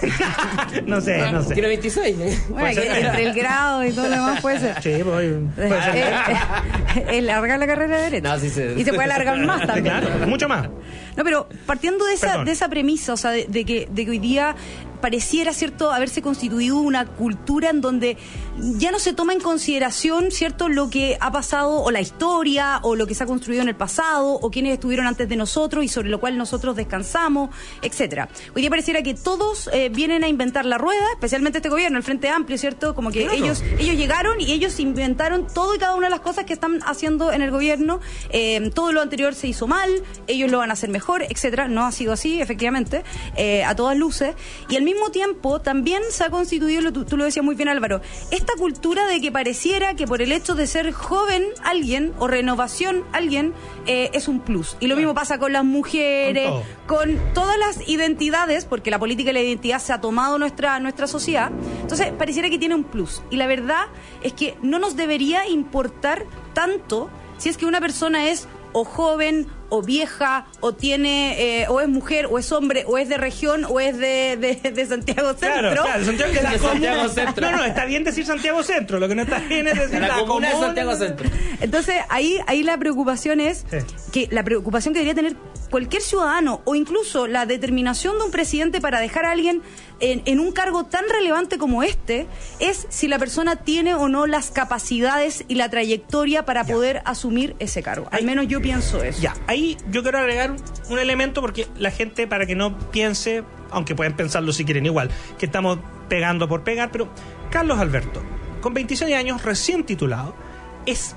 no sé, ah, no sé. Tiene veintiséis. ¿eh? Bueno, que entre el grado y todo lo demás puede ser. Sí, pues, puede ser. Eh, eh, eh, largar la carrera de Derecho. No, sí se... Y se puede alargar más también. Claro, mucho más. No, pero partiendo de esa, de esa premisa, o sea, de, de, que, de que hoy día pareciera, ¿cierto?, haberse constituido una cultura en donde ya no se toma en consideración, ¿cierto?, lo que ha pasado, o la historia, o lo que se ha construido en el pasado, o quienes estuvieron antes de nosotros y sobre lo cual nosotros descansamos, etcétera. Hoy día pareciera que todos eh, vienen a inventar la rueda, especialmente este gobierno, el Frente Amplio, ¿cierto?, como que claro. ellos ellos llegaron y ellos inventaron todo y cada una de las cosas que están haciendo en el gobierno. Eh, todo lo anterior se hizo mal, ellos lo van a hacer mejor, etcétera. No ha sido así, efectivamente, eh, a todas luces. Y al mismo tiempo también se ha constituido, tú, tú lo decías muy bien, Álvaro, esta cultura de que pareciera que por el hecho de ser joven alguien o renovación alguien eh, es un plus. Y lo mismo pasa con las mujeres, con, con todas las identidades, porque la política y la identidad se ha tomado nuestra, nuestra sociedad. Entonces pareciera que tiene un plus. Y la verdad es que no nos debería importar tanto si es que una persona es o joven o vieja, o tiene, eh, o es mujer, o es hombre, o es de región, o es de, de, de Santiago Centro. Claro, claro, Santiago, de la de Santiago comuna, Centro. No, no, está bien decir Santiago Centro, lo que no está bien es decir la, la comuna de comuna. Santiago Centro. Entonces, ahí, ahí la preocupación es sí. que la preocupación que debería tener cualquier ciudadano, o incluso la determinación de un presidente para dejar a alguien en, en un cargo tan relevante como este, es si la persona tiene o no las capacidades y la trayectoria para ya. poder asumir ese cargo. Al ahí, menos yo pienso eso. Ya, ahí yo quiero agregar un elemento, porque la gente, para que no piense, aunque pueden pensarlo si quieren igual, que estamos pegando por pegar, pero Carlos Alberto, con veintiséis años, recién titulado, es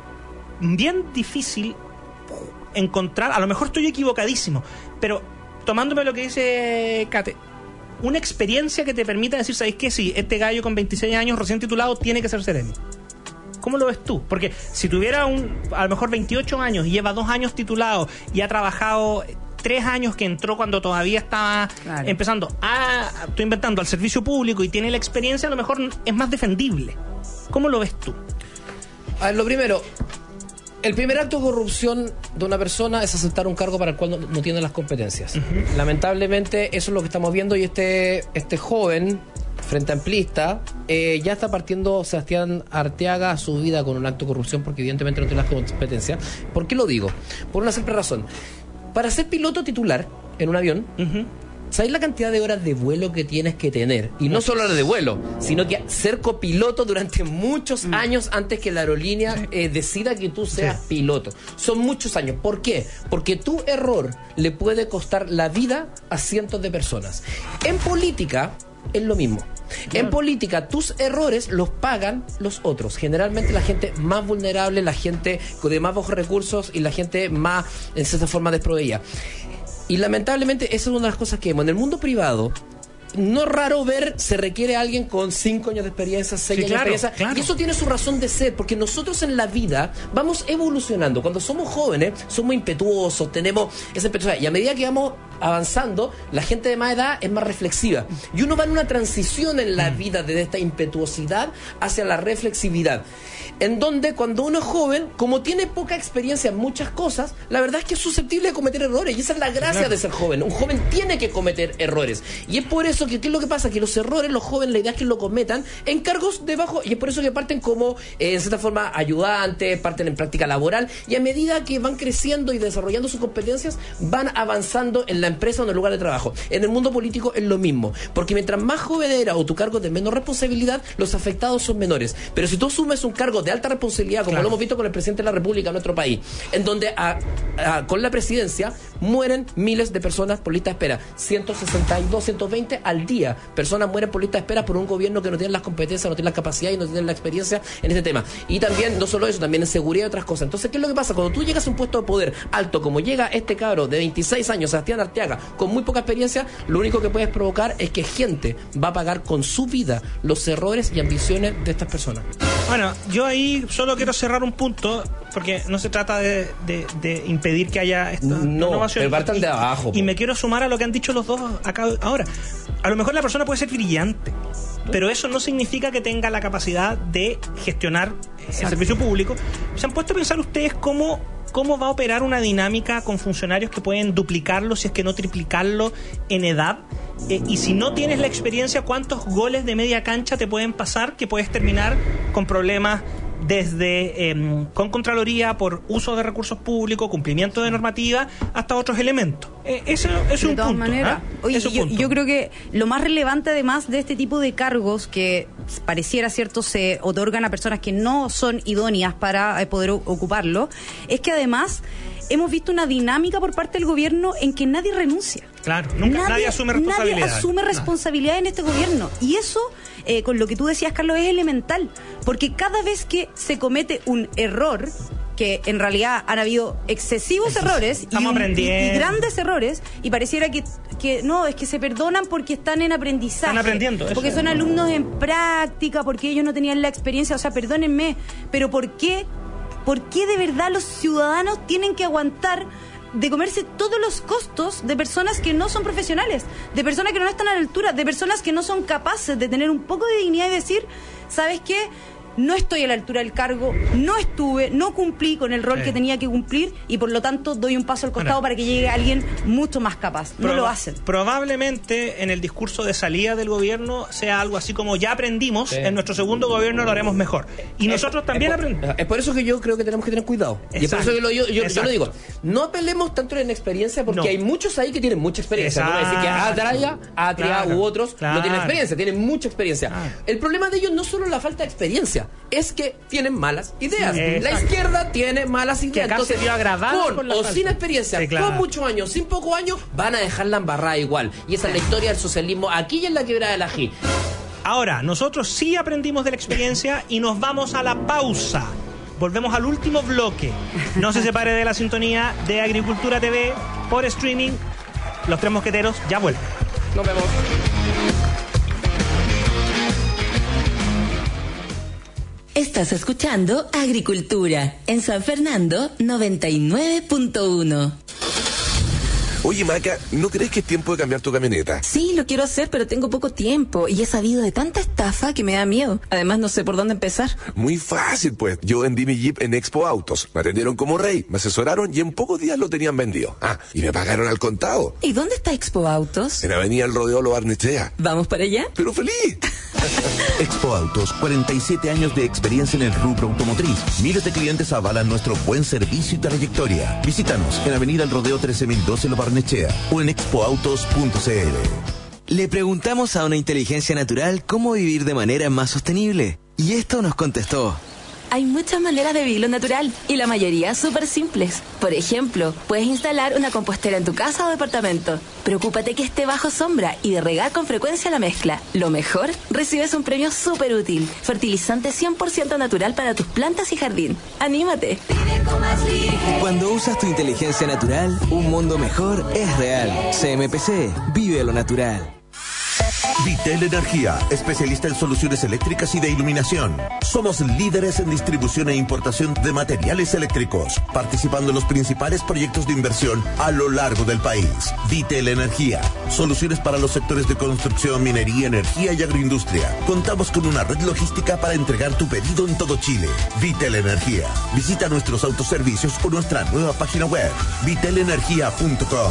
bien difícil encontrar, a lo mejor estoy equivocadísimo, pero tomándome lo que dice Kate, una experiencia que te permita decir, ¿sabes qué? Sí, este gallo con veintiséis años, recién titulado, tiene que ser Seremi. ¿Cómo lo ves tú? Porque si tuviera un, a lo mejor veintiocho años y lleva dos años titulado y ha trabajado veintitrés años, que entró cuando todavía estaba Claro. empezando, a, estoy inventando, al servicio público y tiene la experiencia, a lo mejor es más defendible. ¿Cómo lo ves tú? A ver, lo primero, el primer acto de corrupción de una persona es aceptar un cargo para el cual no, no tiene las competencias. Uh-huh. Lamentablemente, eso es lo que estamos viendo, y este, este joven, Frente Amplista, eh, ya está partiendo Sebastián Arteaga a su vida con un acto de corrupción porque evidentemente no tiene las competencias. ¿Por qué lo digo? Por una simple razón. Para ser piloto titular en un avión, uh-huh, ¿sabéis la cantidad de horas de vuelo que tienes que tener? Y no solo horas de vuelo, sino que ser copiloto durante muchos años antes que la aerolínea eh, decida que tú seas sí. piloto. Son muchos años. ¿Por qué? Porque tu error le puede costar la vida a cientos de personas. En política es lo mismo. Claro. En política, tus errores los pagan los otros. Generalmente la gente más vulnerable, la gente de más bajos recursos y la gente más, en cierta forma, desproveída. Y lamentablemente esa es una de las cosas que vemos. En el mundo privado, no es raro ver, se requiere alguien con cinco años de experiencia, seis sí, años claro, de experiencia. Claro. Y eso tiene su razón de ser, porque nosotros en la vida vamos evolucionando. Cuando somos jóvenes, somos impetuosos, tenemos esa impetuosidad. Y a medida que vamos avanzando, la gente de más edad es más reflexiva. Y uno va en una transición en la vida de esta impetuosidad hacia la reflexividad. En donde cuando uno es joven, como tiene poca experiencia en muchas cosas, la verdad es que es susceptible de cometer errores. Y esa es la gracia claro. de ser joven. Un joven tiene que cometer errores. Y es por eso que, ¿qué es lo que pasa? Que los errores, los jóvenes, la idea es que lo cometan en cargos de bajo. Y es por eso que parten como, eh, en cierta forma, ayudantes, parten en práctica laboral. Y a medida que van creciendo y desarrollando sus competencias, van avanzando en la empresa o en el lugar de trabajo. En el mundo político es lo mismo. Porque mientras más joven eras o tu cargo es de menor responsabilidad, los afectados son menores. Pero si tú asumes un cargo de alta responsabilidad, como claro. lo hemos visto con el presidente de la República en nuestro país, en donde a, a, con la presidencia mueren miles de personas por lista de espera, ciento sesenta y dos, ciento veinte al día, personas mueren por lista de espera por un gobierno que no tiene las competencias, no tiene la capacidad y no tiene la experiencia en este tema. Y también, no solo eso, también en seguridad y otras cosas. Entonces, ¿qué es lo que pasa? Cuando tú llegas a un puesto de poder alto, como llega este cabro de veintiséis años, Sebastián Arteaga, con muy poca experiencia, lo único que puedes provocar es que gente va a pagar con su vida los errores y ambiciones de estas personas. Bueno, yo ahí solo quiero cerrar un punto, porque no se trata de, de, de impedir que haya esta no, innovación. No, partan de abajo. Y, y me quiero sumar a lo que han dicho los dos acá ahora. A lo mejor la persona puede ser brillante, pero eso no significa que tenga la capacidad de gestionar Exacto. el servicio público. ¿Se han puesto a pensar ustedes cómo, cómo va a operar una dinámica con funcionarios que pueden duplicarlo, si es que no triplicarlo en edad? Eh, y si no tienes la experiencia, ¿cuántos goles de media cancha te pueden pasar que puedes terminar con problemas desde eh, con Contraloría por uso de recursos públicos, cumplimiento de normativa, hasta otros elementos? Eh, eso es un punto. De todas maneras, ¿eh? Oye, es un yo, punto. yo creo que lo más relevante, además de este tipo de cargos que pareciera cierto se otorgan a personas que no son idóneas para eh, poder ocuparlo, es que además hemos visto una dinámica por parte del gobierno en que nadie renuncia. Claro, nunca nadie, nadie asume responsabilidad. Nadie asume responsabilidad en este gobierno. Y eso, eh, con lo que tú decías, Carlos, es elemental. Porque cada vez que se comete un error, que en realidad han habido excesivos Eso, errores y, un, y, y grandes errores, y pareciera que, que no, es que se perdonan porque están en aprendizaje. Están aprendiendo. Porque eso. son alumnos en práctica, porque ellos no tenían la experiencia. O sea, perdónenme, pero ¿por qué? ¿Por qué de verdad los ciudadanos tienen que aguantar de comerse todos los costos de personas que no son profesionales, de personas que no están a la altura, de personas que no son capaces de tener un poco de dignidad y decir, ¿sabes qué? No estoy a la altura del cargo, no estuve, no cumplí con el rol sí. que tenía que cumplir y por lo tanto doy un paso al costado bueno, para que llegue alguien mucho más capaz. No proba- lo hacen. Probablemente en el discurso de salida del gobierno sea algo así como ya aprendimos, sí. en nuestro segundo gobierno lo haremos mejor. Y es, nosotros también es por, aprendimos. Es por eso que yo creo que tenemos que tener cuidado. Exacto. Y es por eso que lo, yo, yo, yo lo digo. No apelemos tanto en experiencia porque no. hay muchos ahí que tienen mucha experiencia. Exacto. No voy a decir que Atraya, Atria claro. u otros claro. no tienen experiencia, tienen mucha experiencia. Claro. El problema de ellos no solo la falta de experiencia, es que tienen malas ideas. Sí, la izquierda tiene malas ideas. Entonces, con con o falta. sin experiencia, sí, claro. con muchos años, sin pocos años, van a dejarla embarrada igual. Y esa es la historia del socialismo aquí y en la quebrada del Ají. Ahora, nosotros sí aprendimos de la experiencia y nos vamos a la pausa. Volvemos al último bloque. No se separe de la sintonía de Agricultura T V por streaming. Los Tres Mosqueteros ya vuelven. Nos vemos. Estás escuchando Agricultura en San Fernando noventa y nueve punto uno. Oye, Maca, ¿no crees que es tiempo de cambiar tu camioneta? Sí, lo quiero hacer, pero tengo poco tiempo y he sabido de tanta estafa que me da miedo. Además, no sé por dónde empezar. Muy fácil, pues. Yo vendí mi Jeep en Expo Autos. Me atendieron como rey, me asesoraron y en pocos días lo tenían vendido. Ah, y me pagaron al contado. ¿Y dónde está Expo Autos? En Avenida El Rodeo Lo Barnechea. ¿Vamos para allá? ¡Pero feliz! Expo Autos, cuarenta y siete años de experiencia en el rubro automotriz. Miles de clientes avalan nuestro buen servicio y trayectoria. Visítanos en Avenida El Rodeo trece mil doce Lo Barnechea o en expo autos punto c l. Le preguntamos a una inteligencia natural cómo vivir de manera más sostenible. Y esto nos contestó. Hay muchas maneras de vivirlo natural y la mayoría súper simples. Por ejemplo, puedes instalar una compostera en tu casa o departamento. Preocúpate que esté bajo sombra y de regar con frecuencia la mezcla. Lo mejor, recibes un premio súper útil. Fertilizante cien por ciento natural para tus plantas y jardín. ¡Anímate! Cuando usas tu inteligencia natural, un mundo mejor es real. C M P C, vive lo natural. Vitel Energía, especialista en soluciones eléctricas y de iluminación. Somos líderes en distribución e importación de materiales eléctricos, participando en los principales proyectos de inversión a lo largo del país. Vitel Energía, soluciones para los sectores de construcción, minería, energía y agroindustria. Contamos con una red logística para entregar tu pedido en todo Chile. Vitel Energía. Visita nuestros autoservicios o nuestra nueva página web, vitel energía punto com.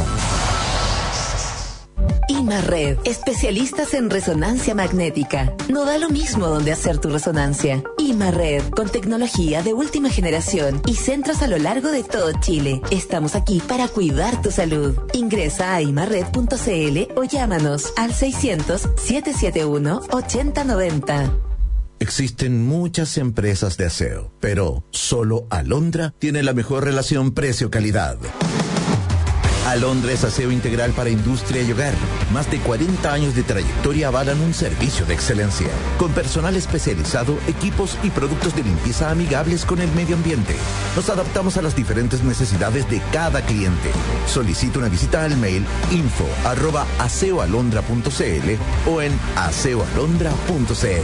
Imarred, especialistas en resonancia magnética. No da lo mismo donde hacer tu resonancia. Imarred, con tecnología de última generación y centros a lo largo de todo Chile. Estamos aquí para cuidar tu salud. Ingresa a imarred punto c l o llámanos al seiscientos, setecientos setenta y uno, ochenta noventa. Existen muchas empresas de aseo, pero solo Alondra tiene la mejor relación precio-calidad. Alondra es aseo integral para industria y hogar. Más de cuarenta años de trayectoria avalan un servicio de excelencia. Con personal especializado, equipos y productos de limpieza amigables con el medio ambiente. Nos adaptamos a las diferentes necesidades de cada cliente. Solicita una visita al mail info arroba aseoalondra punto c l o en aseoalondra punto c l.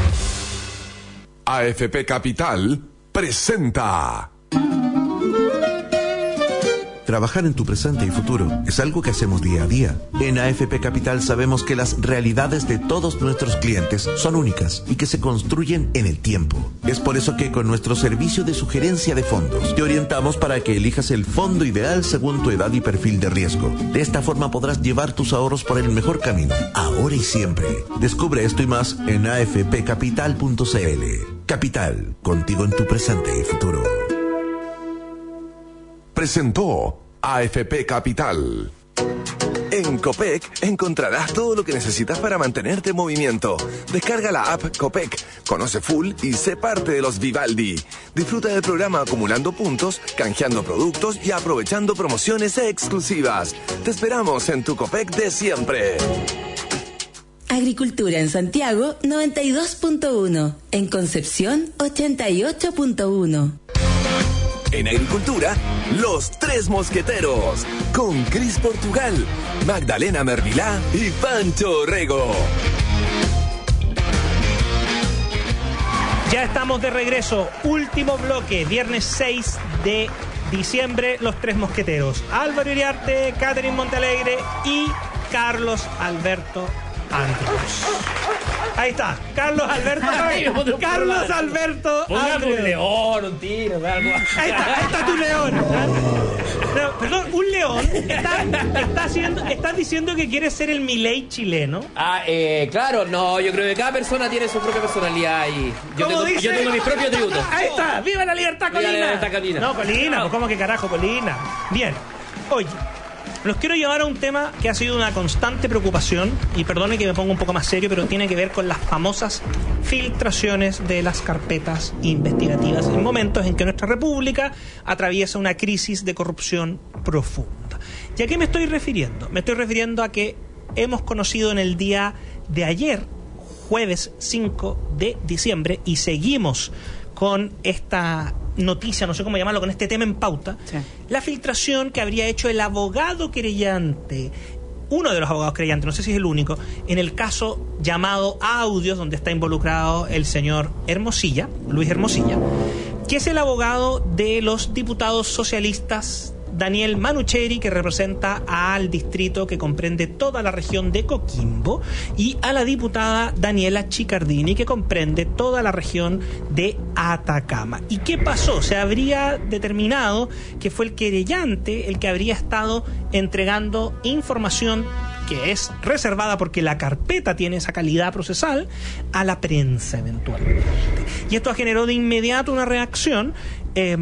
A F P Capital presenta. Trabajar en tu presente y futuro es algo que hacemos día a día. En A F P Capital sabemos que las realidades de todos nuestros clientes son únicas y que se construyen en el tiempo. Es por eso que con nuestro servicio de sugerencia de fondos te orientamos para que elijas el fondo ideal según tu edad y perfil de riesgo. De esta forma podrás llevar tus ahorros por el mejor camino, ahora y siempre. Descubre esto y más en a f p capital punto c l. Capital, contigo en tu presente y futuro. Presentó A F P Capital. En Copec encontrarás todo lo que necesitas para mantenerte en movimiento. Descarga la app Copec, conoce full y sé parte de los Vivaldi. Disfruta del programa acumulando puntos, canjeando productos y aprovechando promociones exclusivas. Te esperamos en tu Copec de siempre. Agricultura en Santiago noventa y dos punto uno, en Concepción ochenta y ocho punto uno. En Agricultura, Los Tres Mosqueteros, con Cris Portugal, Magdalena Mervilá y Pancho Rego. Ya estamos de regreso, último bloque, viernes seis de diciembre, Los Tres Mosqueteros. Álvaro Iriarte, Catherine Montalegre y Carlos Alberto Andrews. Ahí está, Carlos Alberto. Ay, Carlos Alberto Andrews. Un león, un tiro, algo. Ahí está, ahí está tu león. No, perdón, un león. Está, está haciendo, estás diciendo que quieres ser el Milei chileno. Ah, eh, claro, no, yo creo que cada persona tiene su propia personalidad y yo, tengo, dice? yo tengo mis propios tributos. Ahí está, ¡viva la libertad, Colina! ¡Viva la libertad, Colina! No, Colina, pues ¿cómo que carajo, Colina? Bien, oye. Los quiero llevar a un tema que ha sido una constante preocupación, y perdone que me ponga un poco más serio, pero tiene que ver con las famosas filtraciones de las carpetas investigativas en momentos en que nuestra república atraviesa una crisis de corrupción profunda. ¿Y a qué me estoy refiriendo? Me estoy refiriendo a que hemos conocido en el día de ayer, jueves cinco de diciembre, y seguimos con esta noticia, no sé cómo llamarlo, con este tema en pauta, sí. La filtración que habría hecho el abogado querellante, uno de los abogados querellantes, no sé si es el único, en el caso llamado Audios, donde está involucrado el señor Hermosilla, Luis Hermosilla, que es el abogado de los diputados socialistas Daniel Manucheri, que representa al distrito que comprende toda la región de Coquimbo, y a la diputada Daniela Chicardini, que comprende toda la región de Atacama. ¿Y qué pasó? Se habría determinado que fue el querellante el que habría estado entregando información que es reservada, porque la carpeta tiene esa calidad procesal, a la prensa eventualmente. Y esto generó de inmediato una reacción. Eh,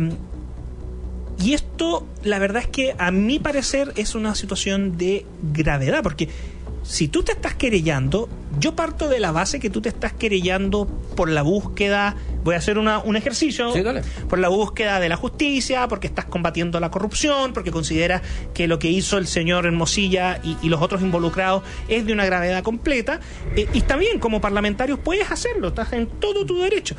y esto, la verdad es que a mi parecer es una situación de gravedad, porque si tú te estás querellando, yo parto de la base que tú te estás querellando por la búsqueda, voy a hacer una, un ejercicio, sí, dale. por la búsqueda de la justicia, porque estás combatiendo la corrupción, porque consideras que lo que hizo el señor Hermosilla y, y los otros involucrados es de una gravedad completa, eh, y también como parlamentarios puedes hacerlo, estás en todo tu derecho.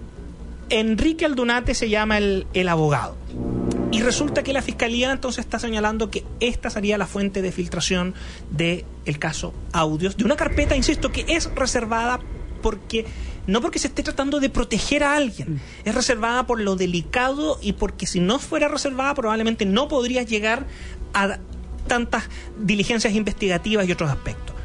Enrique Aldunate se llama el, el abogado. Y resulta que la Fiscalía entonces está señalando que esta sería la fuente de filtración del caso Audios, de una carpeta, insisto, que es reservada porque no porque se esté tratando de proteger a alguien, es reservada por lo delicado y porque si no fuera reservada probablemente no podrías llegar a tantas diligencias investigativas y otros aspectos.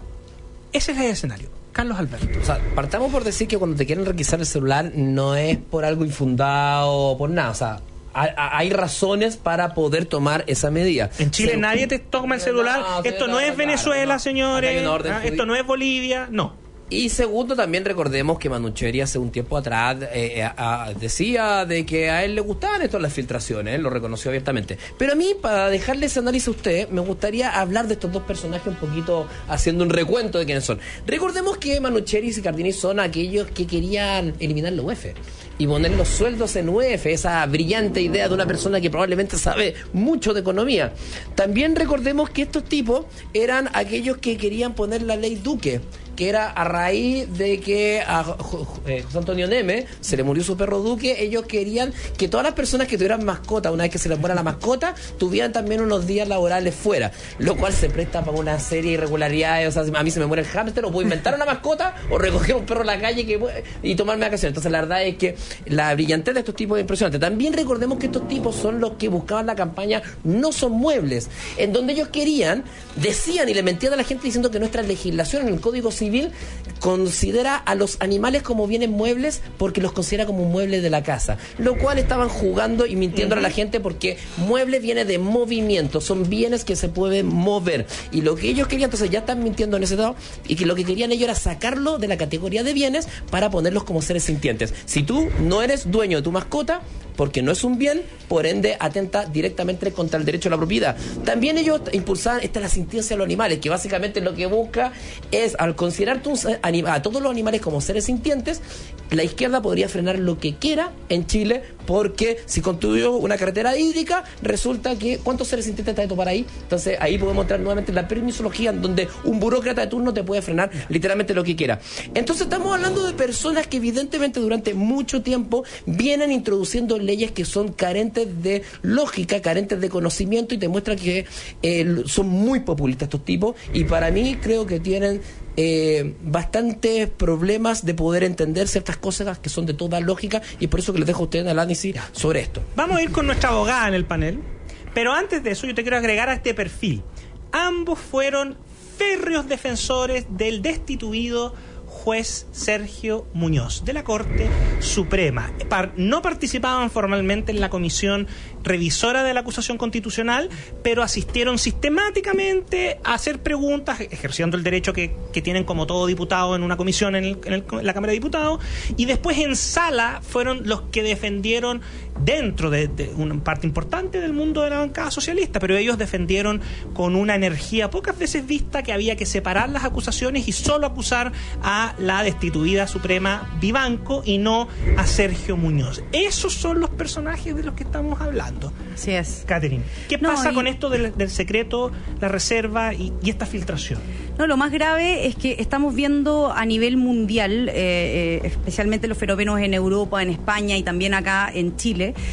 Ese es el escenario. Carlos Alberto. O sea, partamos por decir que cuando te quieren requisar el celular no es por algo infundado o por nada, o sea, hay razones para poder tomar esa medida. En Chile Se... nadie te toma el celular. No, esto no es claro, Venezuela, no. señores. Ah, esto no es Bolivia. No. Y segundo, también recordemos que Manucheri hace un tiempo atrás eh, a, a, decía de que a él le gustaban estas las filtraciones, él lo reconoció abiertamente. Pero a mí, para dejarle ese análisis a usted, me gustaría hablar de estos dos personajes un poquito haciendo un recuento de quiénes son. Recordemos que Manucheri y Chicardini son aquellos que querían eliminar la U E F y poner los sueldos en U E F, esa brillante idea de una persona que probablemente sabe mucho de economía. También recordemos que estos tipos eran aquellos que querían poner la ley Duque, que era a raíz de que a José Antonio Neme se le murió su perro Duque. Ellos querían que todas las personas que tuvieran mascota, una vez que se les muera la mascota, tuvieran también unos días laborales fuera, lo cual se presta para una serie de irregularidades. O sea, a mí se me muere el hámster, o puedo inventar una mascota o recoger un perro en la calle que, y tomarme vacaciones. Entonces la verdad es que la brillantez de estos tipos es impresionante. También recordemos que estos tipos son los que buscaban la campaña No Son Muebles, en donde ellos querían, decían y le mentían a la gente diciendo que nuestra legislación en el Código Civil Civil considera a los animales como bienes muebles porque los considera como un mueble de la casa, lo cual estaban jugando y mintiendo uh-huh. a la gente, porque mueble viene de movimiento, son bienes que se pueden mover, y lo que ellos querían, entonces ya están mintiendo en ese lado, y que lo que querían ellos era sacarlo de la categoría de bienes para ponerlos como seres sintientes. Si tú no eres dueño de tu mascota, porque no es un bien, por ende atenta directamente contra el derecho a la propiedad. También ellos impulsaban esta la sintiencia de los animales, que básicamente lo que busca es, al considerar a todos los animales como seres sintientes, la izquierda podría frenar lo que quiera en Chile, porque si construyó una carretera hídrica, resulta que ¿cuántos seres sintientes hay para ahí? Entonces ahí podemos entrar nuevamente en la permisología, en donde un burócrata de turno te puede frenar literalmente lo que quiera. Entonces estamos hablando de personas que evidentemente durante mucho tiempo vienen introduciendo leyes que son carentes de lógica, carentes de conocimiento, y te muestra que eh, son muy populistas estos tipos, y para mí creo que tienen eh, bastantes problemas de poder entender ciertas cosas que son de toda lógica, y por eso que les dejo a ustedes el análisis sobre esto. Vamos a ir con nuestra abogada en el panel, pero antes de eso yo te quiero agregar a este perfil. Ambos fueron férreos defensores del destituido juez Sergio Muñoz de la Corte Suprema. No participaban formalmente en la comisión revisora de la acusación constitucional, pero asistieron sistemáticamente a hacer preguntas, ejerciendo el derecho que, que tienen como todo diputado en una comisión en, el, en, el, en la Cámara de Diputados, y después en sala fueron los que defendieron dentro de, de una parte importante del mundo de la bancada socialista, pero ellos defendieron con una energía pocas veces vista que había que separar las acusaciones y solo acusar a la destituida Suprema Vivanco y no a Sergio Muñoz. Esos son los personajes de los que estamos hablando. Así es. Catherine, ¿qué no, pasa y... con esto del, del secreto, la reserva y, y esta filtración? No, lo más grave es que estamos viendo a nivel mundial, eh, eh, especialmente los fenómenos en Europa, en España y también acá en Chile,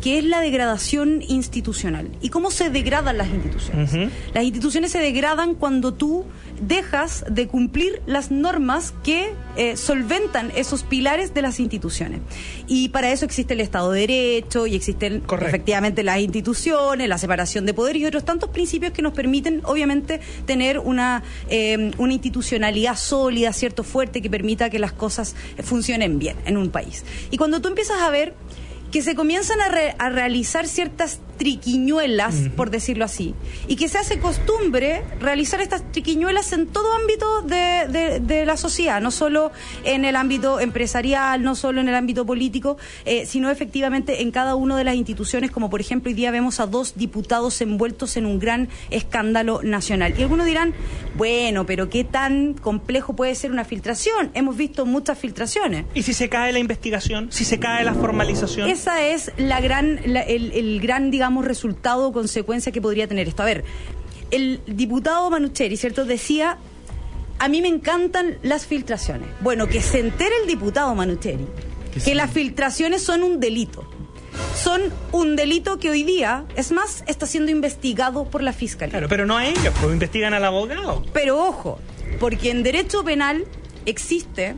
que es la degradación institucional. ¿Y cómo se degradan las instituciones? Uh-huh. Las instituciones se degradan cuando tú dejas de cumplir las normas que eh, solventan esos pilares de las instituciones. Y para eso existe el Estado de Derecho y existen Correcto. efectivamente las instituciones, la separación de poderes y otros tantos principios que nos permiten, obviamente, tener una, eh, una institucionalidad sólida, cierto, fuerte, que permita que las cosas funcionen bien en un país. Y cuando tú empiezas a ver que se comienzan a, re, a realizar ciertas triquiñuelas, uh-huh. por decirlo así, y que se hace costumbre realizar estas triquiñuelas en todo ámbito de, de, de la sociedad, no solo en el ámbito empresarial, no solo en el ámbito político, eh, sino efectivamente en cada una de las instituciones, como por ejemplo hoy día vemos a dos diputados envueltos en un gran escándalo nacional. Y algunos dirán, bueno, pero ¿qué tan complejo puede ser una filtración? Hemos visto muchas filtraciones. ¿Y si se cae la investigación? ¿Si se cae la formalización? Esa es la gran, la, el, el gran, digamos, resultado o consecuencia que podría tener esto. A ver, el diputado Manucheri, ¿cierto?, decía, a mí me encantan las filtraciones. Bueno, que se entere el diputado Manucheri que sí. las filtraciones son un delito. Son un delito que hoy día, es más, está siendo investigado por la Fiscalía. Claro, pero no a ellos, pues investigan al abogado. Pero ojo, porque en derecho penal existe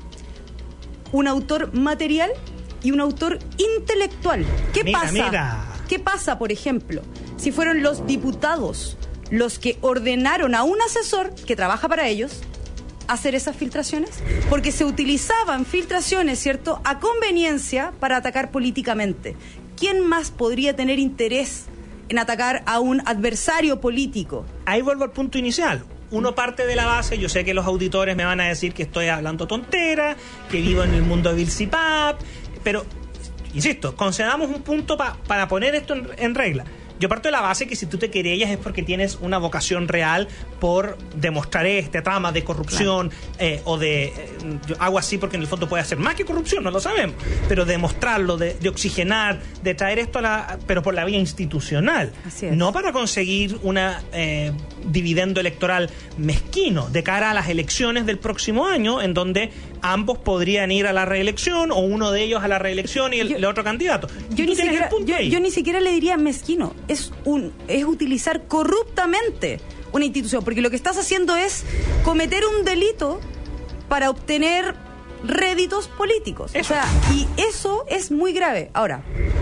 un autor material y un autor intelectual. ¿Qué mira, pasa? Mira. ¿Qué pasa, por ejemplo, si fueron los diputados los que ordenaron a un asesor que trabaja para ellos hacer esas filtraciones? Porque se utilizaban filtraciones, ¿cierto?, a conveniencia para atacar políticamente. ¿Quién más podría tener interés en atacar a un adversario político? Ahí vuelvo al punto inicial. Uno parte de la base, yo sé que los auditores me van a decir que estoy hablando tontera, que vivo en el mundo de Vilsipap, pero, insisto, concedamos un punto pa, para poner esto en, en regla. Yo parto de la base que si tú te querellas es porque tienes una vocación real por demostrar este trama de corrupción, claro. eh, o de... Eh, yo hago así porque en el fondo puede hacer más que corrupción, no lo sabemos, pero demostrarlo, de, de oxigenar, de traer esto a la... pero por la vía institucional. Así es. No para conseguir una eh, dividendo electoral mezquino de cara a las elecciones del próximo año, en donde ambos podrían ir a la reelección o uno de ellos a la reelección y el, yo, el otro candidato. Yo ni, siquiera, yo, yo ni siquiera le diría mezquino. Es, un, es utilizar corruptamente una institución, porque lo que estás haciendo es cometer un delito para obtener réditos políticos. Eso. O sea, y eso es muy grave. Ahora,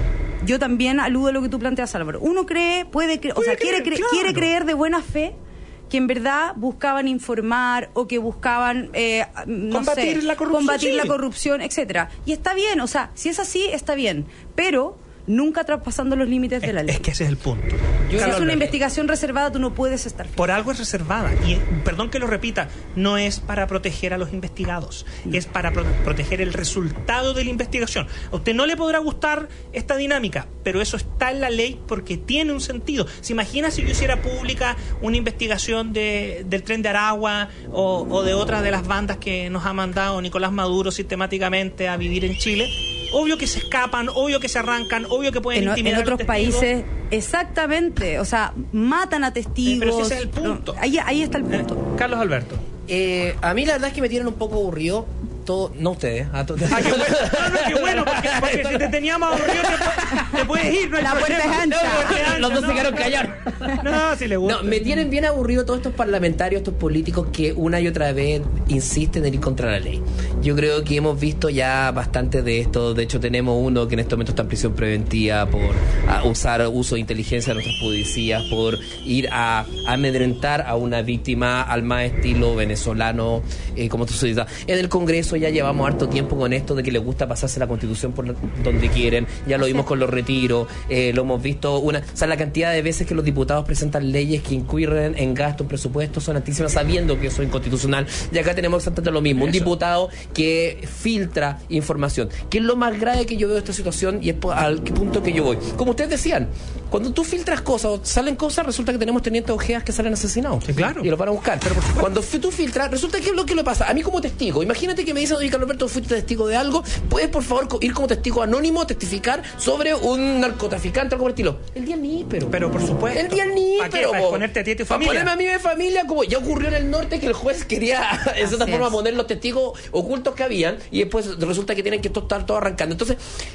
yo también aludo a lo que tú planteas, Álvaro. Uno cree, puede creer, o sea, quiere, cre- claro. quiere creer de buena fe que en verdad buscaban informar o que buscaban eh, no combatir sé, la corrupción, combatir sí. la corrupción, etcétera. Y está bien, o sea, si es así, está bien, pero nunca traspasando los límites es, de la ley. Es que ese es el punto. Yo si es una investigación reservada, tú no puedes estar. Por algo es reservada. Y perdón que lo repita, no es para proteger a los investigados, no. es para pro- proteger el resultado de la investigación. A usted no le podrá gustar esta dinámica, pero eso está en la ley porque tiene un sentido. ¿Se imagina si yo hiciera pública una investigación de, del Tren de Aragua o, o de otras de las bandas que nos ha mandado Nicolás Maduro sistemáticamente a vivir en Chile? Obvio que se escapan, obvio que se arrancan, obvio que pueden en, intimidar en otros a países, exactamente, o sea, matan a testigos. Pero ese es el punto. No, ahí, ahí está el punto. Eh, Carlos Alberto. Eh, a mí la verdad es que me tienen un poco aburrido. Todo, no ustedes. A to- ah, qué bueno, no, no, qué bueno, porque, porque si te teníamos aburrido te, te puedes ir, no hay la puerta es ancha. No, los dos no, se quedaron callados. No, si le gusta. No, me tienen bien aburrido todos estos parlamentarios, estos políticos que una y otra vez insisten en ir contra la ley. Yo creo que hemos visto ya bastante de esto. De hecho, tenemos uno que en este momento está en prisión preventiva por a, usar uso de inteligencia de nuestras policías, por ir a, a amedrentar a una víctima al más estilo venezolano, eh, como tú dices. En el Congreso ya llevamos harto tiempo con esto de que les gusta pasarse la Constitución por donde quieren. Ya lo vimos con los retiros, eh, lo hemos visto una, o sea, la cantidad de veces que los diputados presentan leyes que incurren en gasto, en presupuesto, son altísimas sabiendo que eso es inconstitucional. Y acá tenemos exactamente lo mismo, un eso. diputado que filtra información. ¿Qué es lo más grave que yo veo de esta situación? Y es al punto que yo voy. Como ustedes decían, cuando tú filtras cosas, salen cosas, resulta que tenemos tenientes ojeas que salen asesinados. Sí, claro. Y lo van a buscar. Pero cuando tú filtras, resulta que es lo que le pasa. A mí como testigo, imagínate que me dicen, oye, Carlos Alberto, fuiste testigo de algo, ¿puedes por favor ir como testigo anónimo, testificar sobre un narcotraficante o algo por el estilo? El día ni, pero. Pero por supuesto. El día ni, ¿Para pero. Para exponerte a ti y a tu familia. Para ponerme a mí y a mi familia, como ya ocurrió en el norte que el juez quería, de cierta forma, poner los testigos ocultos que habían y después resulta que tienen que estar todo arrancando. Entonces,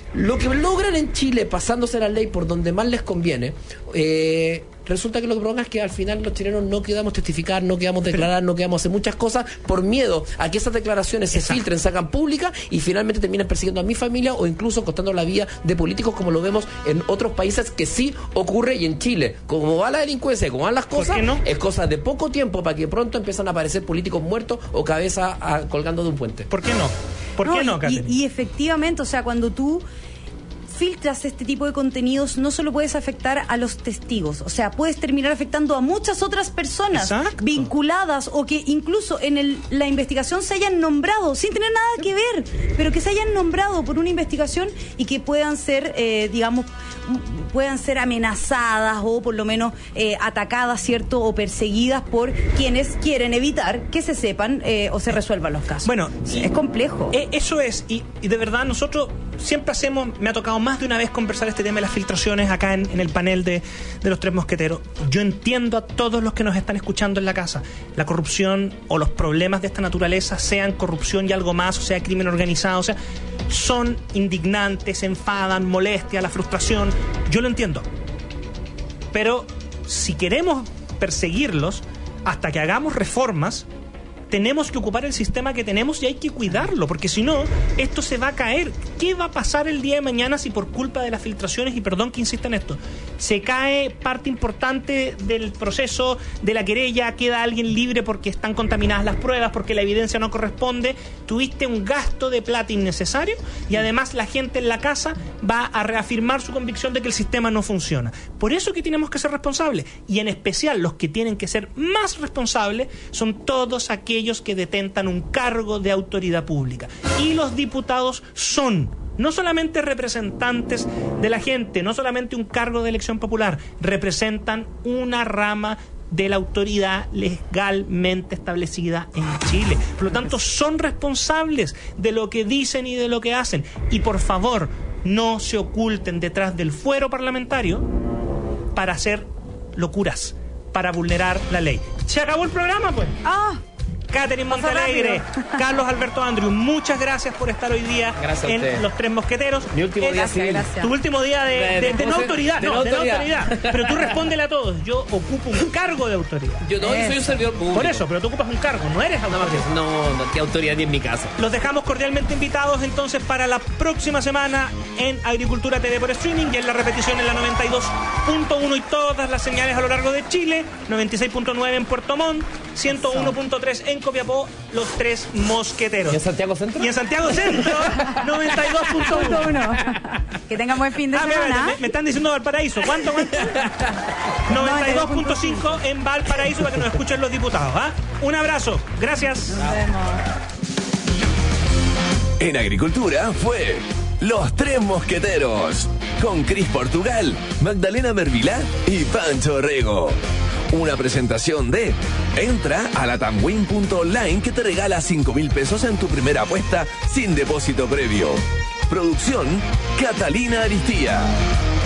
lo que logran en Chile pasándose la ley por donde más les conviene, eh, resulta que lo que provoca es que al final los chilenos no quedamos testificar, no quedamos declarar, no quedamos hacer muchas cosas por miedo a que esas declaraciones se filtren, se hagan públicas y finalmente terminen persiguiendo a mi familia o incluso costando la vida de políticos, como lo vemos en otros países que sí ocurre. Y en Chile, como va la delincuencia, como van las cosas, no? es cosa de poco tiempo para que pronto empiezan a aparecer políticos muertos o cabeza a, colgando de un puente. ¿Por qué no? ¿Por qué no, y, y efectivamente, o sea, cuando tú filtras este tipo de contenidos, no solo puedes afectar a los testigos, o sea, puedes terminar afectando a muchas otras personas Exacto. vinculadas o que incluso en el, la investigación se hayan nombrado, sin tener nada que ver, pero que se hayan nombrado por una investigación y que puedan ser, eh, digamos, puedan ser amenazadas o por lo menos eh, atacadas, ¿cierto? O perseguidas por quienes quieren evitar que se sepan eh, o se resuelvan los casos. Bueno, es complejo. Eh, eso es, y, y de verdad nosotros siempre hacemos, me ha tocado más de una vez conversar este tema de las filtraciones acá en, en el panel de, de los Tres Mosqueteros. Yo entiendo a todos los que nos están escuchando en la casa, la corrupción o los problemas de esta naturaleza, sean corrupción y algo más, o sea, crimen organizado, o sea, son indignantes, enfadan, molestia, la frustración, yo lo entiendo. Pero si queremos perseguirlos, hasta que hagamos reformas, tenemos que ocupar el sistema que tenemos y hay que cuidarlo, porque si no, esto se va a caer. ¿Qué va a pasar el día de mañana si por culpa de las filtraciones, y perdón que insista en esto, se cae parte importante del proceso de la querella, queda alguien libre porque están contaminadas las pruebas, porque la evidencia no corresponde? Tuviste un gasto de plata innecesario y además la gente en la casa va a reafirmar su convicción de que el sistema no funciona. Por eso que tenemos que ser responsables, y en especial los que tienen que ser más responsables son todos aquellos que detentan un cargo de autoridad pública. Y los diputados son no solamente representantes de la gente, no solamente un cargo de elección popular, representan una rama de la autoridad legalmente establecida en Chile. Por lo tanto, son responsables de lo que dicen y de lo que hacen. Y por favor, no se oculten detrás del fuero parlamentario para hacer locuras, para vulnerar la ley. Se acabó el programa, pues. ¡Ah! Catherine Montalegre, Carlos Alberto Andrew, muchas gracias por estar hoy día en Los Tres Mosqueteros. Mi último es, día civil. Tu último día de, de, de, de no autoridad, de no, no de no autoridad. autoridad. Pero tú respóndele a todos. Yo ocupo un cargo de autoridad. Yo no, yo soy un servidor público. Por eso, pero tú ocupas un cargo, no eres autoridad. No, no, qué autoridad ni en mi casa. Los dejamos cordialmente invitados entonces para la próxima semana en Agricultura T V por streaming y en la repetición en la noventa y dos punto uno y todas las señales a lo largo de Chile, noventa y seis punto nueve en Puerto Montt, ciento uno punto tres en Copiapó, Los Tres Mosqueteros. ¿Y en Santiago Centro? Y en Santiago Centro, noventa y dos punto uno. Que tengan buen fin de ah, semana. Mira, me, me están diciendo Valparaíso. ¿Cuánto, cuánto? noventa y dos punto cinco en Valparaíso para que nos escuchen los diputados. ¿Ah? Un abrazo. Gracias. Nos vemos. En Agricultura fue Los Tres Mosqueteros, con Cris Portugal, Magdalena Mervilá y Pancho Rego. Una presentación de entra a latamwin punto online que te regala cinco mil pesos en tu primera apuesta sin depósito previo. Producción Catalina Aristía.